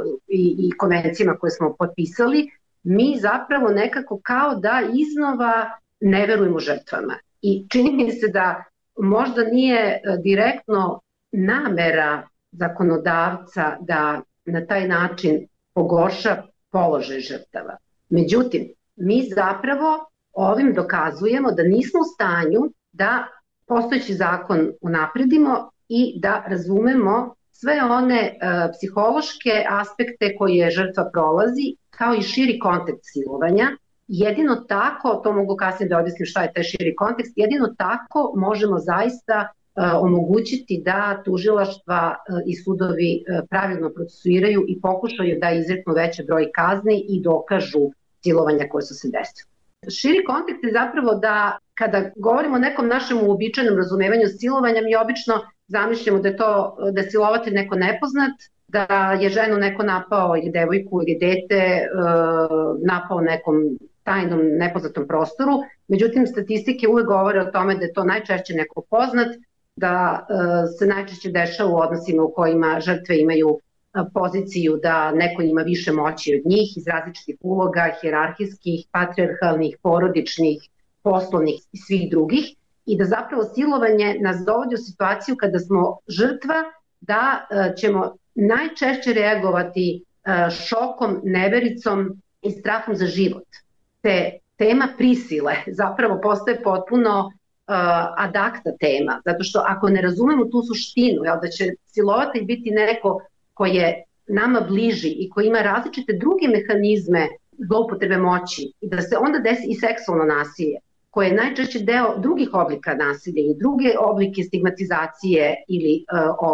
i konvencijama koje smo potpisali, mi zapravo nekako kao da iznova ne verujemo žrtvama. I čini mi se da možda nije direktno namera zakonodavca da na taj način pogorša položaj žrtava. Međutim, mi zapravo ovim dokazujemo da nismo u stanju da postojeći zakon unapredimo i da razumemo sve one psihološke aspekte koje žrtva prolazi, kao i širi kontekst silovanja. Jedino tako, to mogu kasnije da objasnim šta je taj širi kontekst, jedino tako možemo zaista omogućiti da tužilaštva i sudovi pravilno procesuiraju i pokušaju da izreknu veći broj kazni i dokažu silovanja koje su se desile. Širi kontekst je zapravo da kada govorimo o nekom našem uobičajenom razumevanju silovanja, mi obično zamišljamo da je silovatelj neko nepoznat, da je ženu neko napao ili devojku ili dete napao nekom tajnom nepoznatom prostoru. Međutim, statistike uvek govore o tome da je to najčešće neko poznat, da se najčešće dešava u odnosima u kojima žrtve imaju poziciju da neko ima više moći od njih iz različitih uloga, hijerarhijskih, patrijarhalnih, porodičnih, poslovnih i svih drugih, i da zapravo silovanje nas dovodi u situaciju kada smo žrtva, da ćemo najčešće reagovati šokom, nevericom i strahom za život. Te tema prisile zapravo postaje potpuno adakta tema, zato što ako ne razumemo tu suštinu, da će silovatelj biti neko ko je nama bliži i ko ima različite druge mehanizme zloupotrebe moći i da se onda desi i seksualno nasilje, koje je najčešće deo drugih oblika nasilja i druge oblike stigmatizacije ili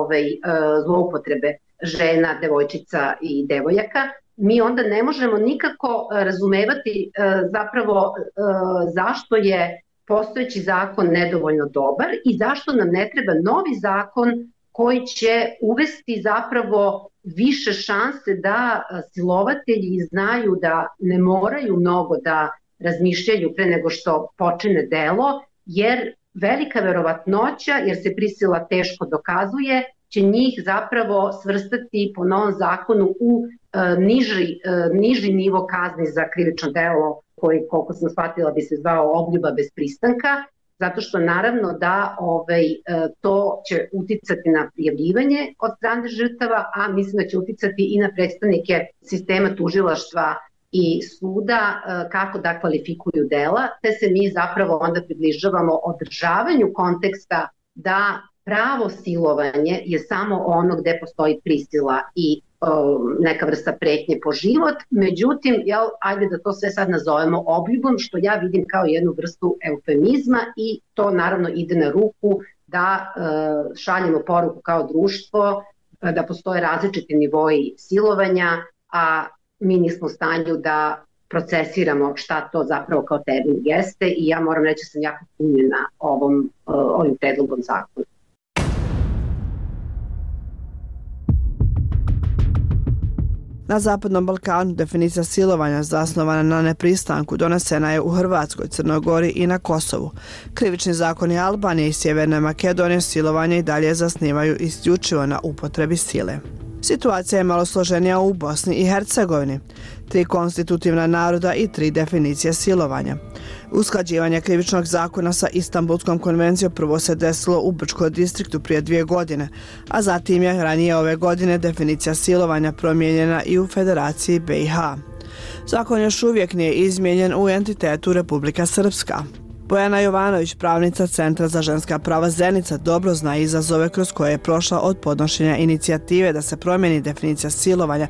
zloupotrebe žena, devojčica i devojaka, mi onda ne možemo nikako razumevati zapravo zašto je postojeći zakon nedovoljno dobar i zašto nam ne treba novi zakon koji će uvesti zapravo više šanse da silovatelji znaju da ne moraju mnogo da razmišljaju pre nego što počine delo, jer velika verovatnoća, jer se prisila teško dokazuje, će njih zapravo svrstati po novom zakonu u niži nivo kazni za krivično delo koji, koliko sam shvatila, bi se zvao obljuba bez pristanka, zato što naravno da to će uticati na prijavljivanje od strane žrtava, a mislim da će uticati i na predstavnike sistema tužilaštva i suda kako da kvalifikuju dela, te se mi zapravo onda približavamo održavanju konteksta da pravo silovanje je samo ono gde postoji prisila i neka vrsta pretnje po život. Međutim, ajde da to sve sad nazovemo obljubom, što ja vidim kao jednu vrstu eufemizma, i to naravno ide na ruku da šaljemo poruku kao društvo da postoje različiti nivoji silovanja, a mi nismo u stanju da procesiramo šta to zapravo kao termin jeste, i ja moram reći da sam jako punjena ovim predlogom zakona. Na Zapadnom Balkanu definicija silovanja zasnovana na nepristanku donesena je u Hrvatskoj, Crnoj Gori i na Kosovu. Krivični zakoni Albanije i Sjeverne Makedonije silovanje i dalje zasnivaju isključivo na upotrebi sile. Situacija je malo složenija u Bosni i Hercegovini. 3 konstitutivna naroda i 3 definicije silovanja. Usklađivanje krivičnog zakona sa Istanbulskom konvencijom prvo se desilo u Brčkom distriktu prije 2 godine, a zatim je ranije ove godine definicija silovanja promijenjena i u Federaciji BiH. Zakon još uvijek nije izmijenjen u entitetu Republika Srpska. Bojana Jovanović, pravnica Centra za ženska prava Zenica, dobro zna izazove kroz koje je prošla od podnošenja inicijative da se promijeni definicija silovanja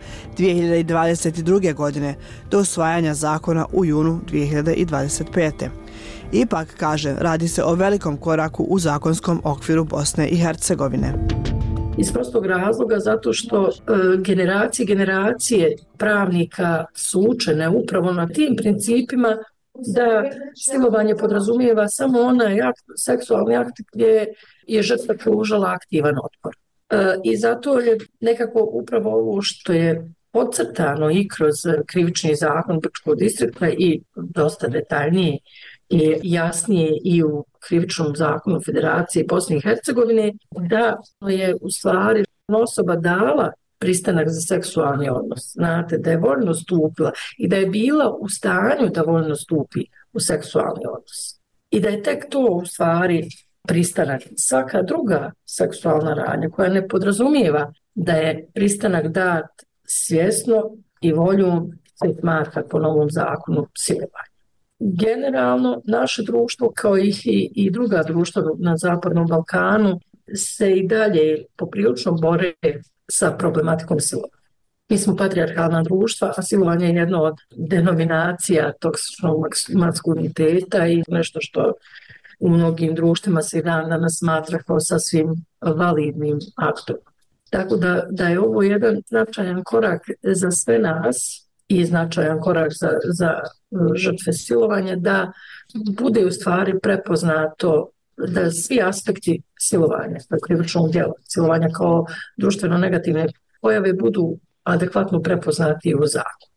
2022. godine do usvajanja zakona u junu 2025. Ipak, kaže, radi se o velikom koraku u zakonskom okviru Bosne i Hercegovine. Iz prostog razloga zato što generacije pravnika su učene upravo na tim principima da silovanje podrazumijeva samo onaj akt, seksualni akt gdje je žrtva pružala aktivan otpor. I zato je nekako upravo ovo što je podcrtano i kroz krivični zakon Brčkog distrikta i dosta detaljnije i jasnije i u krivičnom zakonu Federacije Bosne i Hercegovine, da je u stvari osoba dala pristanak za seksualni odnos. Znate, da je voljno stupila i da je bila u stanju da voljno stupi u seksualni odnos. I da je tek to u stvari pristanak. Svaka druga seksualna radnja koja ne podrazumijeva da je pristanak dat svjesno i voljom se smatra po novom zakonu silovanja. Generalno, naše društvo, kao i druga društva na Zapadnom Balkanu, se i dalje poprilično bore sa problematikom silovanja. Mi smo patrijarhalna društva, a silovanje je jedna od denominacija toksičnog maskuliniteta i nešto što u mnogim društvima se i danas smatra kao sasvim validnim aktom. Tako da je ovo jedan značajan korak za sve nas i značajan korak za žrtve silovanja, da bude u stvari prepoznato da svi aspekti silovanja, krivičnog djela, silovanja kao društveno negativne pojave budu adekvatno prepoznati u zakonu.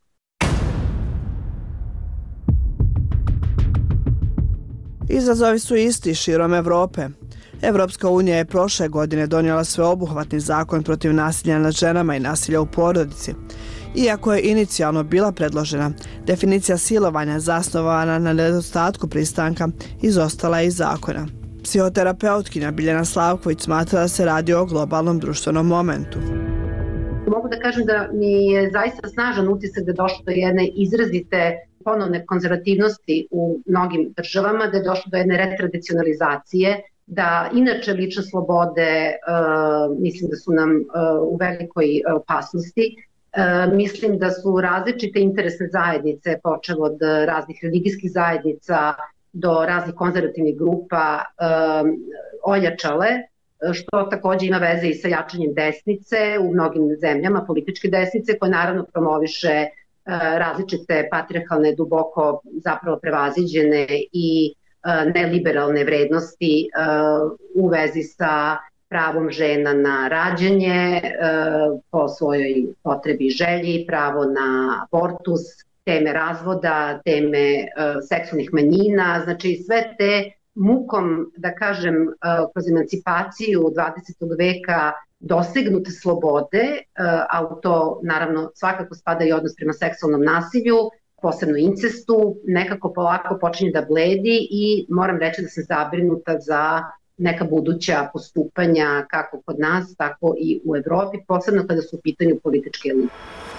Izazovi su isti širom Evrope. Evropska unija je prošle godine donijela sveobuhvatni zakon protiv nasilja nad ženama i nasilja u porodici. Iako je inicijalno bila predložena, definicija silovanja zasnovana na nedostatku pristanka izostala je iz zakona. Psihoterapeutkinja Biljana Slavković smatra da se radi o globalnom društvenom momentu. Mogu da kažem da mi je zaista snažan utisak da je došlo do jedne izrazite ponovne konzervativnosti u mnogim državama, da je došlo do jedne retradicionalizacije, da inače lične slobode mislim da su nam u velikoj opasnosti. Mislim da su različite interesne zajednice, počev od raznih religijskih zajednica do raznih konzervativnih grupa, ojačale, što također ima veze i sa jačanjem desnice u mnogim zemljama, političke desnice, koje naravno promoviše različite patrijarhalne, duboko zapravo prevaziđene i neliberalne vrednosti u vezi sa pravom žena na rađanje po svojoj potrebi i želji, pravo na abortus, teme razvoda, teme seksualnih manjina, znači sve te mukom, da kažem, kroz emancipaciju 20. veka dosegnute slobode, a u to naravno svakako spada i odnos prema seksualnom nasilju, posebno incestu, nekako polako počinje da bledi i moram reći da sam zabrinuta za neka buduća postupanja kako kod nas, tako i u Evropi, posebno kada su u pitanju političke elite.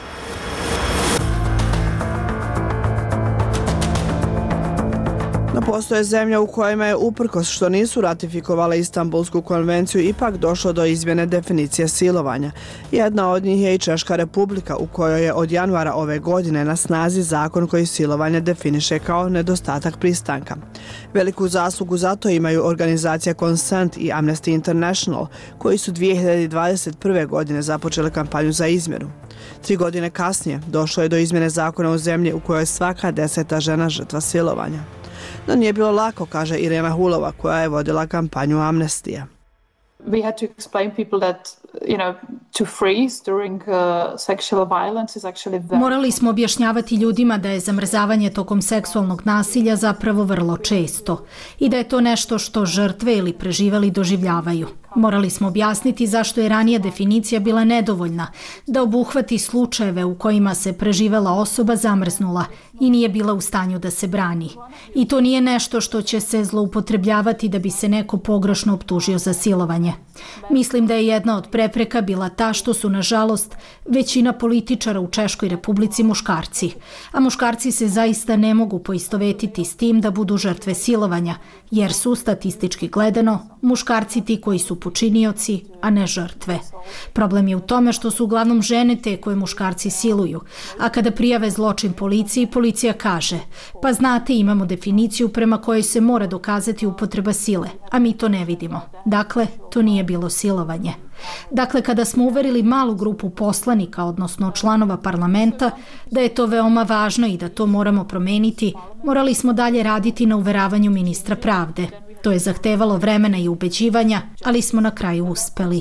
No postoje zemlje u kojima je uprkos što nisu ratifikovale Istanbulsku konvenciju ipak došlo do izmjene definicije silovanja. Jedna od njih je i Češka Republika u kojoj je od januara ove godine na snazi zakon koji silovanje definiše kao nedostatak pristanka. Veliku zaslugu za to imaju organizacija Consent i Amnesty International koji su 2021. godine započele kampanju za izmjeru. 3 godine kasnije došlo je do izmjene zakona u zemlji u kojoj je svaka 10. žena žrtva silovanja. No nije bilo lako, kaže Irena Hulova, koja je vodila kampanju Amnestija. We had to explain people that Morali smo objašnjavati ljudima da je zamrzavanje tokom seksualnog nasilja zapravo vrlo često i da je to nešto što žrtve ili preživeli doživljavaju. Morali smo objasniti zašto je ranija definicija bila nedovoljna, da obuhvati slučajeve u kojima se preživela osoba zamrznula i nije bila u stanju da se brani. I to nije nešto što će se zloupotrebljavati da bi se neko pogrešno optužio za silovanje. Mislim da je jedna od prepreka bila ta što su, nažalost, većina političara u Češkoj Republici muškarci, a muškarci se zaista ne mogu poistovetiti s tim da budu žrtve silovanja, jer su, statistički gledano, muškarci ti koji su počinioci, a ne žrtve. Problem je u tome što su uglavnom žene te koje muškarci siluju, a kada prijave zločin policiji, policija kaže: pa znate, imamo definiciju prema kojoj se mora dokazati upotreba sile, a mi to ne vidimo. Dakle, to nije bilo silovanje. Dakle, kada smo uverili malu grupu poslanika, odnosno članova parlamenta, da je to veoma važno i da to moramo promeniti, morali smo dalje raditi na uveravanju ministra pravde. To je zahtevalo vremena i ubeđivanja, ali smo na kraju uspeli.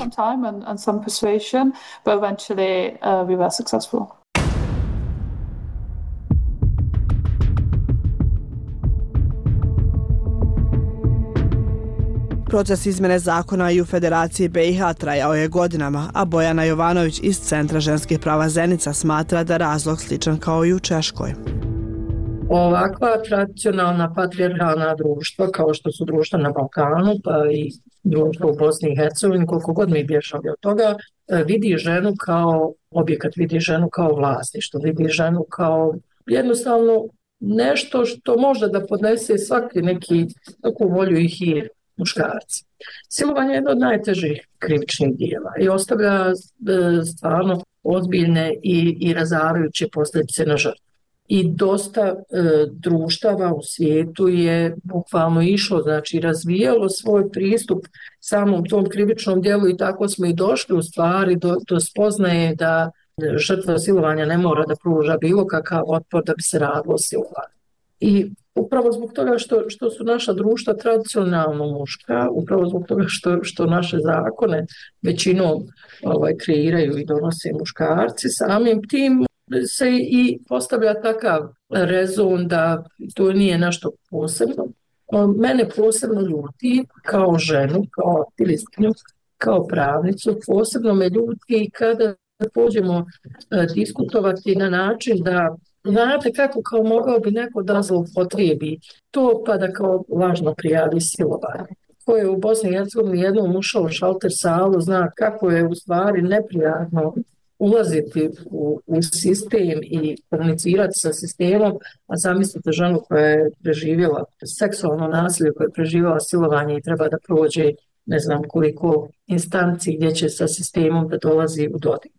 Proces izmene zakona i u Federaciji BiH trajao je godinama, a Bojana Jovanović iz Centra ženskih prava Zenica smatra da razlog sličan kao i u Češkoj. Ovakva tradicionalna patrijarhalna društva, kao što su društva na Balkanu, pa i društvo u Bosni i Hercegovini, koliko god mi bježali od toga, vidi ženu kao objekat, vidi ženu kao vlasništvo, vidi ženu kao jednostavno nešto što može da podnese svaki neki takvu volju i hir muškarci. Silovanje je jedno od najtežih krivičnih dijela i ostavlja stvarno ozbiljne i razarajuće posljedice na žrtvu. I dosta društava u svijetu je bukvalno išlo, znači razvijalo svoj pristup samom tom krivičnom dijelu i tako smo i došli u stvari do spoznaje da žrtva silovanja ne mora da pruža bilo kakav otpor da bi se radilo silovanje. I upravo zbog toga što su naša društva tradicionalno muška, upravo zbog toga što naše zakone većinom kreiraju i donose muškarci, samim tim se i postavlja takav rezon da to nije nešto posebno. Mene posebno ljuti kao ženu, kao aktivistkinju, kao pravnicu, posebno me ljuti kada pođemo diskutovati na način da znate kako kao mogao bi neko da zloupotrijebi to pa da kao lažno prijavi silovanje. Ko je u Bosni i Hercegovini jednom ušao u šalter salu, zna kako je u stvari neprijatno ulaziti u sistem i komunicirati sa sistemom, a zamislite ženu koja je preživjela seksualno nasilje, koja je preživjela silovanje i treba da prođe ne znam koliko instanci gdje će sa sistemom da dolazi u dodir.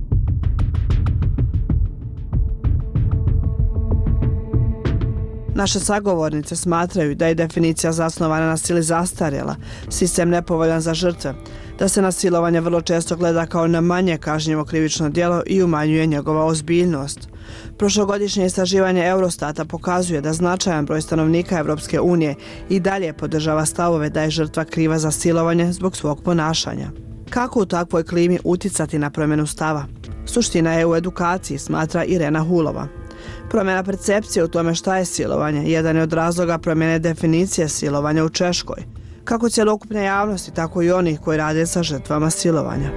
Naše sagovornice smatraju da je definicija zasnovana na sili zastarjela, sistem nepovoljan za žrtve, da se na silovanje vrlo često gleda kao na manje kažnjivo krivično djelo i umanjuje njegova ozbiljnost. Prošlogodišnje istraživanje Eurostata pokazuje da značajan broj stanovnika Evropske unije i dalje podržava stavove da je žrtva kriva za silovanje zbog svog ponašanja. Kako u takvoj klimi uticati na promjenu stava? Suština je u edukaciji, smatra Irena Hulova. Promjena percepcije u tome šta je silovanje jedan je od razloga promjene definicije silovanja u Češkoj, kako cjelokupne javnosti, tako i onih koji rade sa žrtvama silovanja.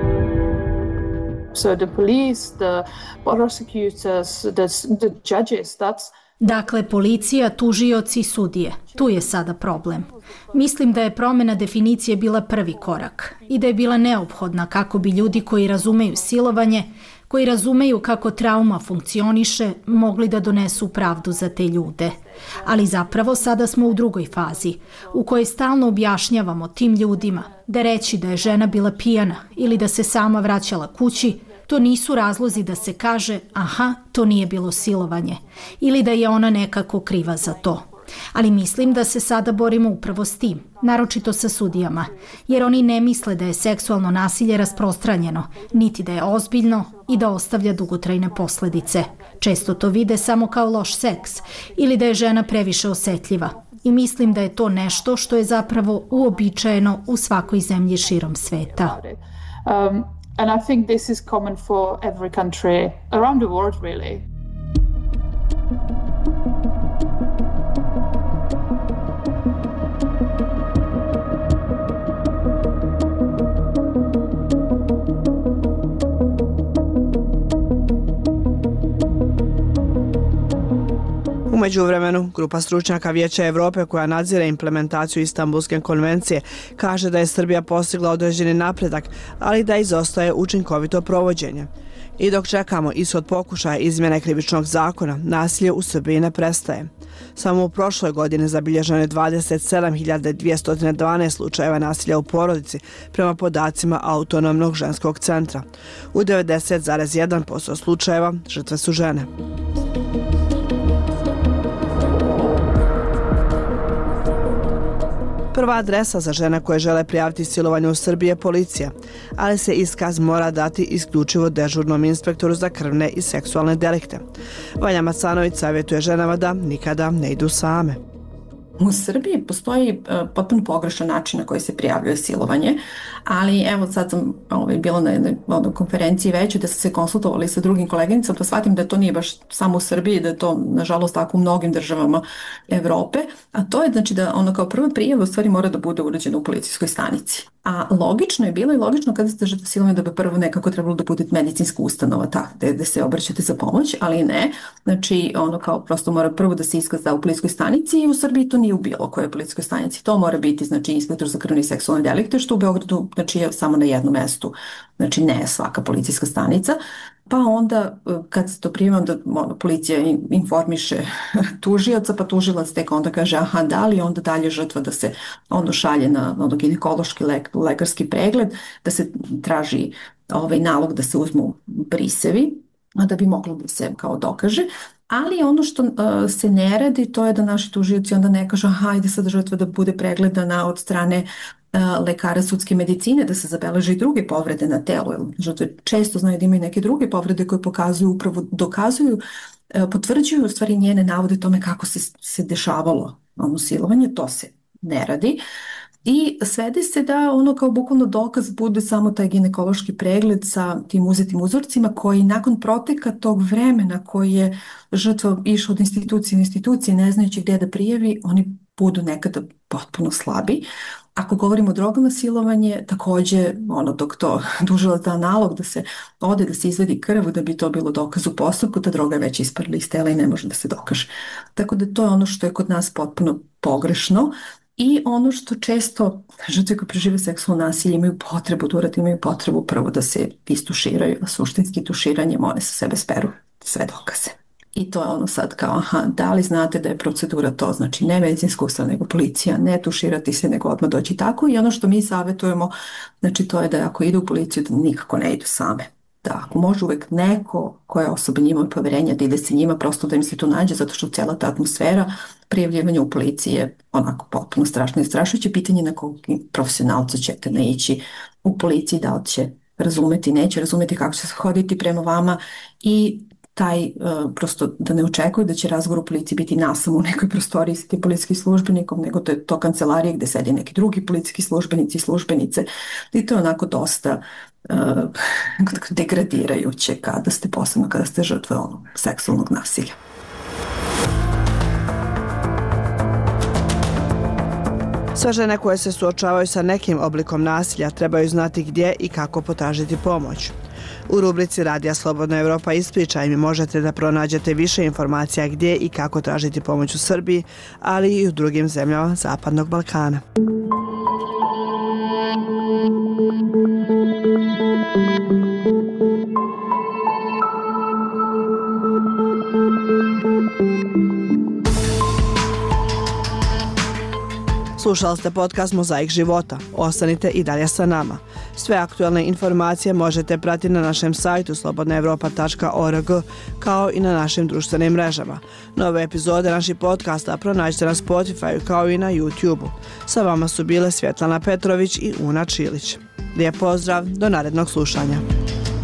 So the police, the prosecutors, the judges, Dakle, policija, tužioci, sudije. Tu je sada problem. Mislim da je promjena definicije bila prvi korak i da je bila neophodna kako bi ljudi koji razumeju silovanje, koji razumeju kako trauma funkcioniše, mogli da donesu pravdu za te ljude. Ali zapravo sada smo u drugoj fazi, u kojoj stalno objašnjavamo tim ljudima da reći da je žena bila pijana ili da se sama vraćala kući, to nisu razlozi da se kaže aha, to nije bilo silovanje ili da je ona nekako kriva za to. Ali mislim da se sada borimo upravo s tim, naročito sa sudijama, jer oni ne misle da je seksualno nasilje rasprostranjeno, niti da je ozbiljno i da ostavlja dugotrajne posljedice. Često to vide samo kao loš seks ili da je žena previše osjetljiva. I mislim da je to nešto što je zapravo uobičajeno u svakoj zemlji širom sveta. And I think this is common for every country around the world, really. U međuvremenu, grupa stručnjaka Vijeća Evrope koja nadzire implementaciju Istanbulske konvencije kaže da je Srbija postigla određeni napredak, ali da izostaje učinkovito provođenje. I dok čekamo ishod pokušaja izmjene krivičnog zakona, nasilje u Srbiji ne prestaje. Samo u prošloj godini zabilježeno je 27.212 slučajeva nasilja u porodici prema podacima Autonomnog ženskog centra. U 90,1% slučajeva žrtve su žene. Prva adresa za žene koje žele prijaviti silovanje u Srbiji je policija, ali se iskaz mora dati isključivo dežurnom inspektoru za krvne i seksualne delikte. Vanja Macanović savjetuje ženama da nikada ne idu same. U Srbiji postoji potpuno pogrešan način na koji se prijavljuje silovanje, ali evo sad sam bila na jednoj konferenciji veće da su se konsultovali sa drugim koleginicama, pa shvatim da to nije baš samo u Srbiji, da je to nažalost tako u mnogim državama Evrope, a to je znači da ono kao prva prijava u stvari mora da bude urađena u policijskoj stanici. A logično je bilo i logično kada ste žrtva silovanja da bi prvo nekako trebalo da bude medicinska ustanova da se obraćate za pomoć, ali ne. Znači ono kao prosto mora prvo da se iskaz da u policijskoj stanici i u Srbiji to nije u bilo kojoj policijskoj stanici. To mora biti znači inspektor za krvne i seksualne delikte, što u Beogradu znači je samo na jednom mestu, znači ne svaka policijska stanica. Pa onda kad se to prima, onda policija informiše tužioca, pa tužilac tek onda kaže aha da li, onda dalje žrtva da se ono šalje na ginekološki lekarski pregled, da se traži nalog da se uzmu brisevi, da bi moglo da se kao dokaže. Ali ono što se ne radi, to je da naši tužioci onda ne kažu hajde sad žrtva da bude pregledana od strane lekara sudske medicine, da se zabeleže i druge povrede na telu. Žrtve često znaju da imaju neke druge povrede koje pokazuju, upravo dokazuju, potvrđuju u stvari njene navode tome kako se dešavalo ono silovanje, to se ne radi. I svede se da ono kao bukvalno dokaz bude samo taj ginekološki pregled sa tim uzetim uzorcima koji nakon proteka tog vremena koji je žrtva išla od institucije u institucije ne znajući gdje da prijavi, oni budu nekada potpuno slabi. Ako govorimo o drogama silovanje, također dok to tužilac da nalog da se ode, da se izvedi krv, da bi to bilo dokaz u postupku, ta droga je već isparila iz tela i ne može da se dokaže. Tako da to je ono što je kod nas potpuno pogrešno. I ono što često žrtve koje prežive seksualno nasilje imaju potrebu da urade, imaju potrebu prvo da se istuširaju, a suštinski tuširanjem one sa sebe speru sve dokaze. I to je ono sad kao, aha, da li znate da je procedura to, znači ne medicinska ustanova, nego policija, ne tuširati se, nego odmah doći tako. I ono što mi savjetujemo, znači to je da ako idu u policiju, da nikako ne idu same. Da ako može uvek neko koja osoba njima od poverenja da ide se njima, prosto da im se to nađe, zato što cijela ta atmosfera prijavljivanja u policiji je onako potpuno strašno i strašujuće. Pitanje na kog profesionalca ćete naići u policiji, da li će razumeti, neće razumeti kako će se hoditi prema vama i taj prosto da ne očekuju da će razgovor u policiji biti nasamo u nekoj prostoriji sa tim policijskim službenikom, nego to je to kancelarije gde sedi neki drugi policijski službenici i službenice. I to je onako dosta degradirajuće posebno kada ste žrtve seksualnog nasilja. Sve žene koje se suočavaju sa nekim oblikom nasilja trebaju znati gdje i kako potražiti pomoć. U rubrici Radija Slobodna Evropa Ispričaj mi možete da pronađete više informacija gdje i kako tražiti pomoć u Srbiji, ali i u drugim zemljama Zapadnog Balkana. Slušali ste podcast Mozaik života. Ostanite i dalje sa nama. Sve aktualne informacije možete pratiti na našem sajtu slobodnaevropa.org kao i na našim društvenim mrežama. Nove epizode naših podcasta pronađite na Spotify kao i na YouTube-u. Sa vama su bile Svjetlana Petrović i Una Čilić. Lijep pozdrav, do narednog slušanja.